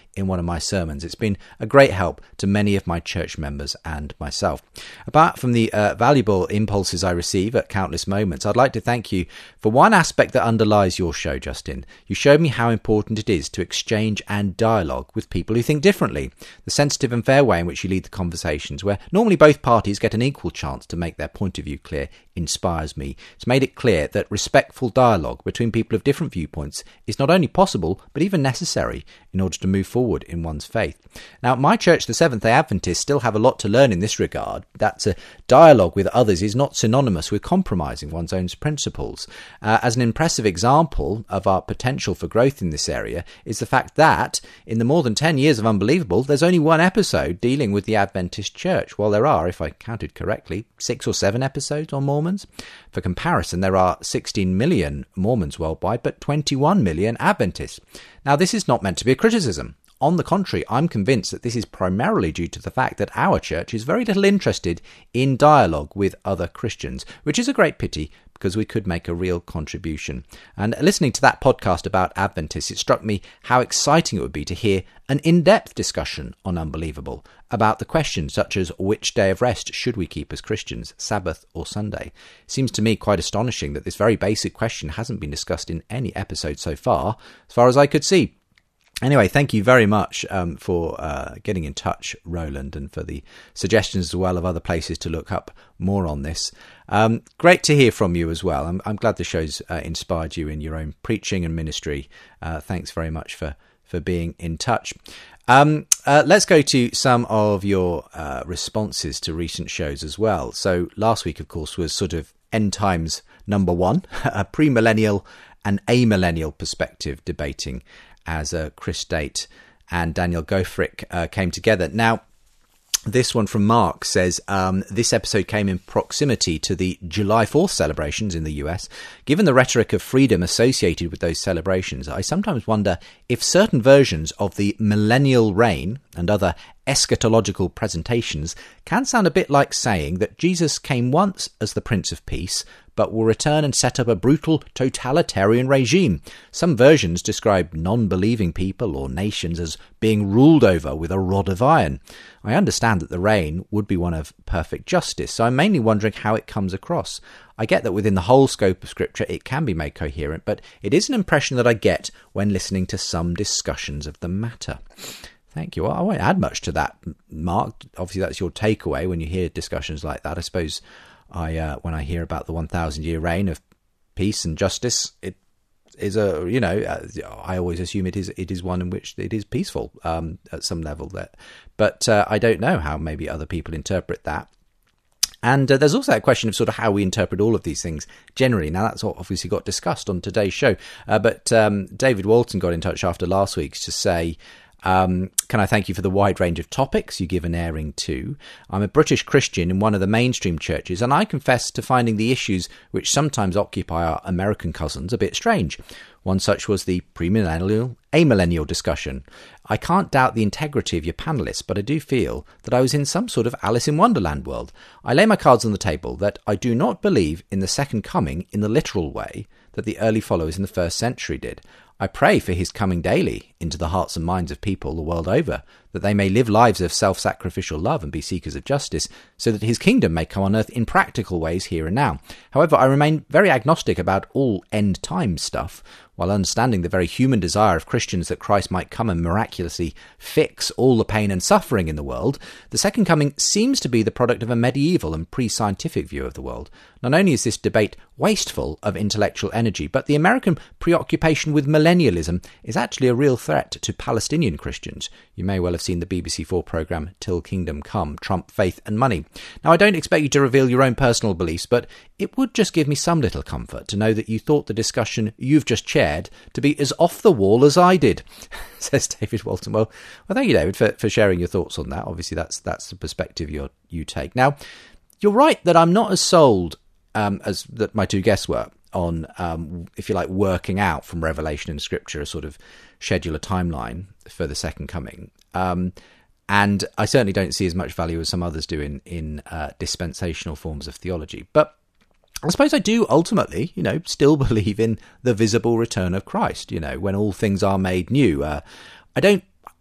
in one of my sermons. It's been a great help to many of my church members and myself. Apart from the uh, valuable impulses I receive at countless moments, I'd like to thank you for one aspect that underlies your show, Justin. You showed me how important it is to exchange and dialogue with people who think differently. The sensitive and fair way in which you lead the conversations, where normally both parties get an equal chance to make their point of view clear, inspires me. It's made it clear that respectful dialogue between people of different viewpoints is not only possible, but even necessary in order to move forward in one's faith. Now, my church, the Seventh-day Adventists, still have a lot to learn in this regard. That a dialogue with others is not synonymous with compromising one's own principles. Uh, as an impressive example of our potential for growth in this area is the fact that, in the more than ten years of Unbelievable, there's only one episode dealing with the Adventist Church, while there are, if I counted correctly, six or seven episodes on Mormons. For comparison, there are sixteen million Mormons worldwide, but twenty-one million Adventists. Now, this is not meant to be a criticism. On the contrary, I'm convinced that this is primarily due to the fact that our church is very little interested in dialogue with other Christians, which is a great pity because we could make a real contribution. And listening to that podcast about Adventists, it struck me how exciting it would be to hear an in-depth discussion on Unbelievable about the questions such as which day of rest should we keep as Christians, Sabbath or Sunday. It seems to me quite astonishing that this very basic question hasn't been discussed in any episode so far, as far as I could see. Anyway, thank you very much um, for uh, getting in touch, Roland, and for the suggestions as well of other places to look up more on this. Um, great to hear from you as well. I'm, I'm glad the show's uh, inspired you in your own preaching and ministry. Uh, thanks very much for, for being in touch. Um, uh, let's go to some of your uh, responses to recent shows as well. So last week, of course, was sort of end times number one, a premillennial and amillennial perspective debating as uh, Chris Date and Daniel Gofrick uh, came together. Now, this one from Mark says, um, this episode came in proximity to the July fourth celebrations in the U S. Given the rhetoric of freedom associated with those celebrations, I sometimes wonder if certain versions of the millennial reign and other eschatological presentations can sound a bit like saying that Jesus came once as the Prince of Peace, but will return and set up a brutal totalitarian regime. Some versions describe non-believing people or nations as being ruled over with a rod of iron. I understand that the reign would be one of perfect justice, so I'm mainly wondering how it comes across. I get that within the whole scope of Scripture it can be made coherent, but it is an impression that I get when listening to some discussions of the matter. Thank you. Well, I won't add much to that, Mark. Obviously, that's your takeaway when you hear discussions like that. I suppose I, uh, when I hear about the one thousand year reign of peace and justice, it is a, you know, uh, I always assume it is it is one in which it is peaceful um, at some level. That, but uh, I don't know how maybe other people interpret that. And uh, there's also that question of sort of how we interpret all of these things generally. Now, that's obviously got discussed on today's show. Uh, but um, David Walton got in touch after last week's to say, Um, can I thank you for the wide range of topics you give an airing to? I'm a British Christian in one of the mainstream churches, and I confess to finding the issues which sometimes occupy our American cousins a bit strange. One such was the premillennial, amillennial discussion. I can't doubt the integrity of your panellists, but I do feel that I was in some sort of Alice in Wonderland world. I lay my cards on the table that I do not believe in the second coming in the literal way that the early followers in the first century did. I pray for his coming daily into the hearts and minds of people the world over, that they may live lives of self-sacrificial love and be seekers of justice, so that his kingdom may come on earth in practical ways here and now. However, I remain very agnostic about all end-time stuff, while understanding the very human desire of Christians that Christ might come and miraculously fix all the pain and suffering in the world. The second coming seems to be the product of a medieval and pre-scientific view of the world. Not only is this debate wasteful of intellectual energy, but the American preoccupation with millennialism is actually a real threat to Palestinian Christians. You may well have seen the B B C four programme Till Kingdom Come, Trump, Faith and Money. Now, I don't expect you to reveal your own personal beliefs, but it would just give me some little comfort to know that you thought the discussion you've just chaired to be as off the wall as I did, says David Walton. Well, well, thank you, David, for, for sharing your thoughts on that. Obviously, that's that's the perspective you you take. Now, you're right that I'm not as sold um, as that my two guests were on, um, if you like, working out from Revelation and Scripture a sort of schedule, a timeline for the second coming. Um, and I certainly don't see as much value as some others do in, in uh, dispensational forms of theology. But I suppose I do ultimately, you know, still believe in the visible return of Christ, you know, when all things are made new. Uh, I don't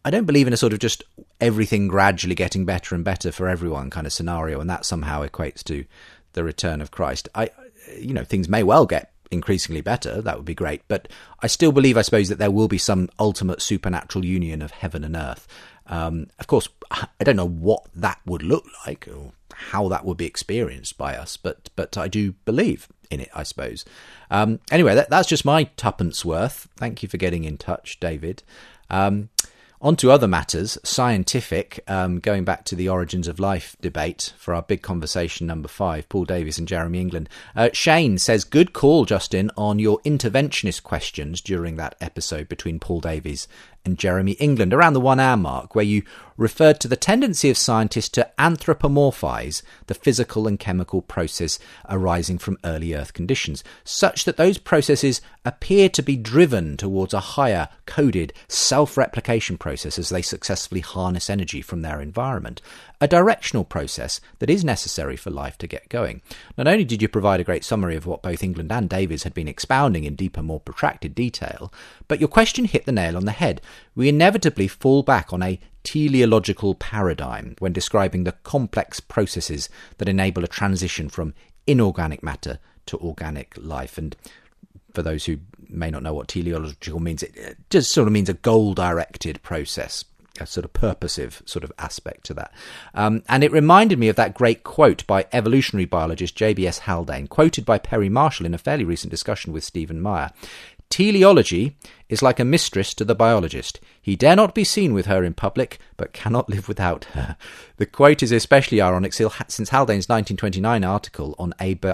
I don't believe in a sort of just everything gradually getting better and better for everyone kind of scenario, and that somehow equates to the return of Christ. I, you know, things may well get increasingly better. That would be great. But I still believe, I suppose, that there will be some ultimate supernatural union of heaven and earth. Um, of course, I don't know what that would look like or how that would be experienced by us, but but I do believe in it, I suppose. Um, anyway, that, that's just my tuppence worth. Thank you for getting in touch, David. Um, on to other matters, scientific, um, going back to the origins of life debate for our big conversation number five, Paul Davies and Jeremy England. Uh, Shane says, good call, Justin, on your interventionist questions during that episode between Paul Davies and Jeremy England, around the one hour mark, where you referred to the tendency of scientists to anthropomorphise the physical and chemical process arising from early Earth conditions, such that those processes appear to be driven towards a higher, coded, self-replication process as they successfully harness energy from their environment, a directional process that is necessary for life to get going. Not only did you provide a great summary of what both England and Davies had been expounding in deeper, more protracted detail, but your question hit the nail on the head. We inevitably fall back on a teleological paradigm when describing the complex processes that enable a transition from inorganic matter to organic life. And for those who may not know what teleological means, it just sort of means a goal-directed process, a sort of purposive sort of aspect to that. Um, and it reminded me of that great quote by evolutionary biologist J B S Haldane, quoted by Perry Marshall in a fairly recent discussion with Stephen Meyer. Teleology is like a mistress to the biologist. He dare not be seen with her in public, but cannot live without her. The quote is especially ironic since Haldane's nineteen twenty-nine article on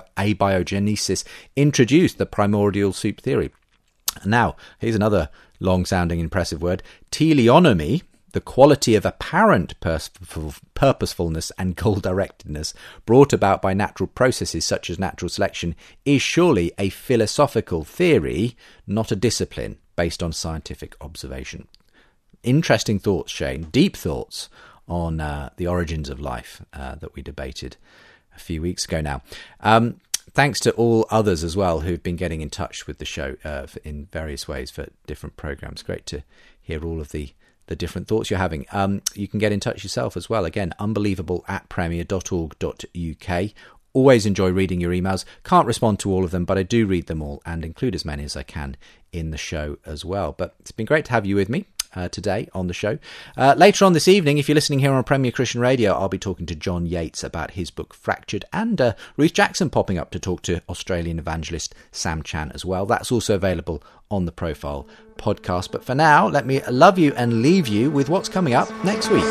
abiogenesis introduced the primordial soup theory. Now, here's another long-sounding impressive word. Teleonomy, the quality of apparent purposefulness and goal-directedness brought about by natural processes such as natural selection, is surely a philosophical theory, not a discipline based on scientific observation. Interesting thoughts, Shane. Deep thoughts on uh, the origins of life uh, that we debated a few weeks ago now. Um, thanks to all others as well who've been getting in touch with the show uh, in various ways for different programs. Great to hear all of the the different thoughts you're having. Um, you can get in touch yourself as well. Again, unbelievable at premier dot org dot U K. Always enjoy reading your emails. Can't respond to all of them, but I do read them all and include as many as I can in the show as well. But it's been great to have you with me uh, today on the show. Uh, later on this evening, if you're listening here on Premier Christian Radio, I'll be talking to John Yates about his book Fractured, and uh, Ruth Jackson popping up to talk to Australian evangelist Sam Chan as well. That's also available on the Profile podcast. But for now, let me love you and leave you with what's coming up next week.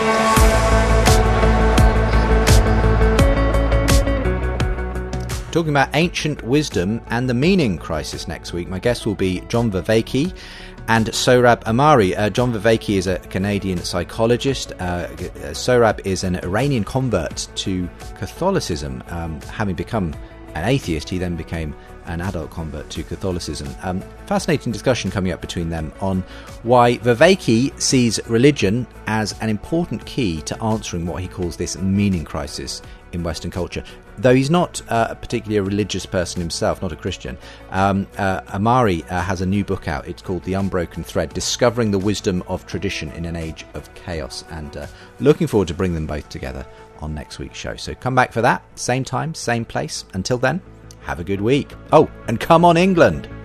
Talking about ancient wisdom and the meaning crisis next week. My guests will be John Vervaeke and Sohrab Ahmari. Uh, John Vervaeke is a Canadian psychologist. Uh, Sohrab is an Iranian convert to Catholicism. Um, having become an atheist, he then became an adult convert to Catholicism. Um, fascinating discussion coming up between them on why Vervaeke sees religion as an important key to answering what he calls this meaning crisis in Western culture. Though he's not uh, particularly a religious person himself, not a Christian, um, uh, Ahmari uh, has a new book out. It's called The Unbroken Thread, Discovering the Wisdom of Tradition in an Age of Chaos. And uh, looking forward to bring them both together on next week's show. So come back for that, same time, same place. Until then, have a good week. Oh, and come on, England!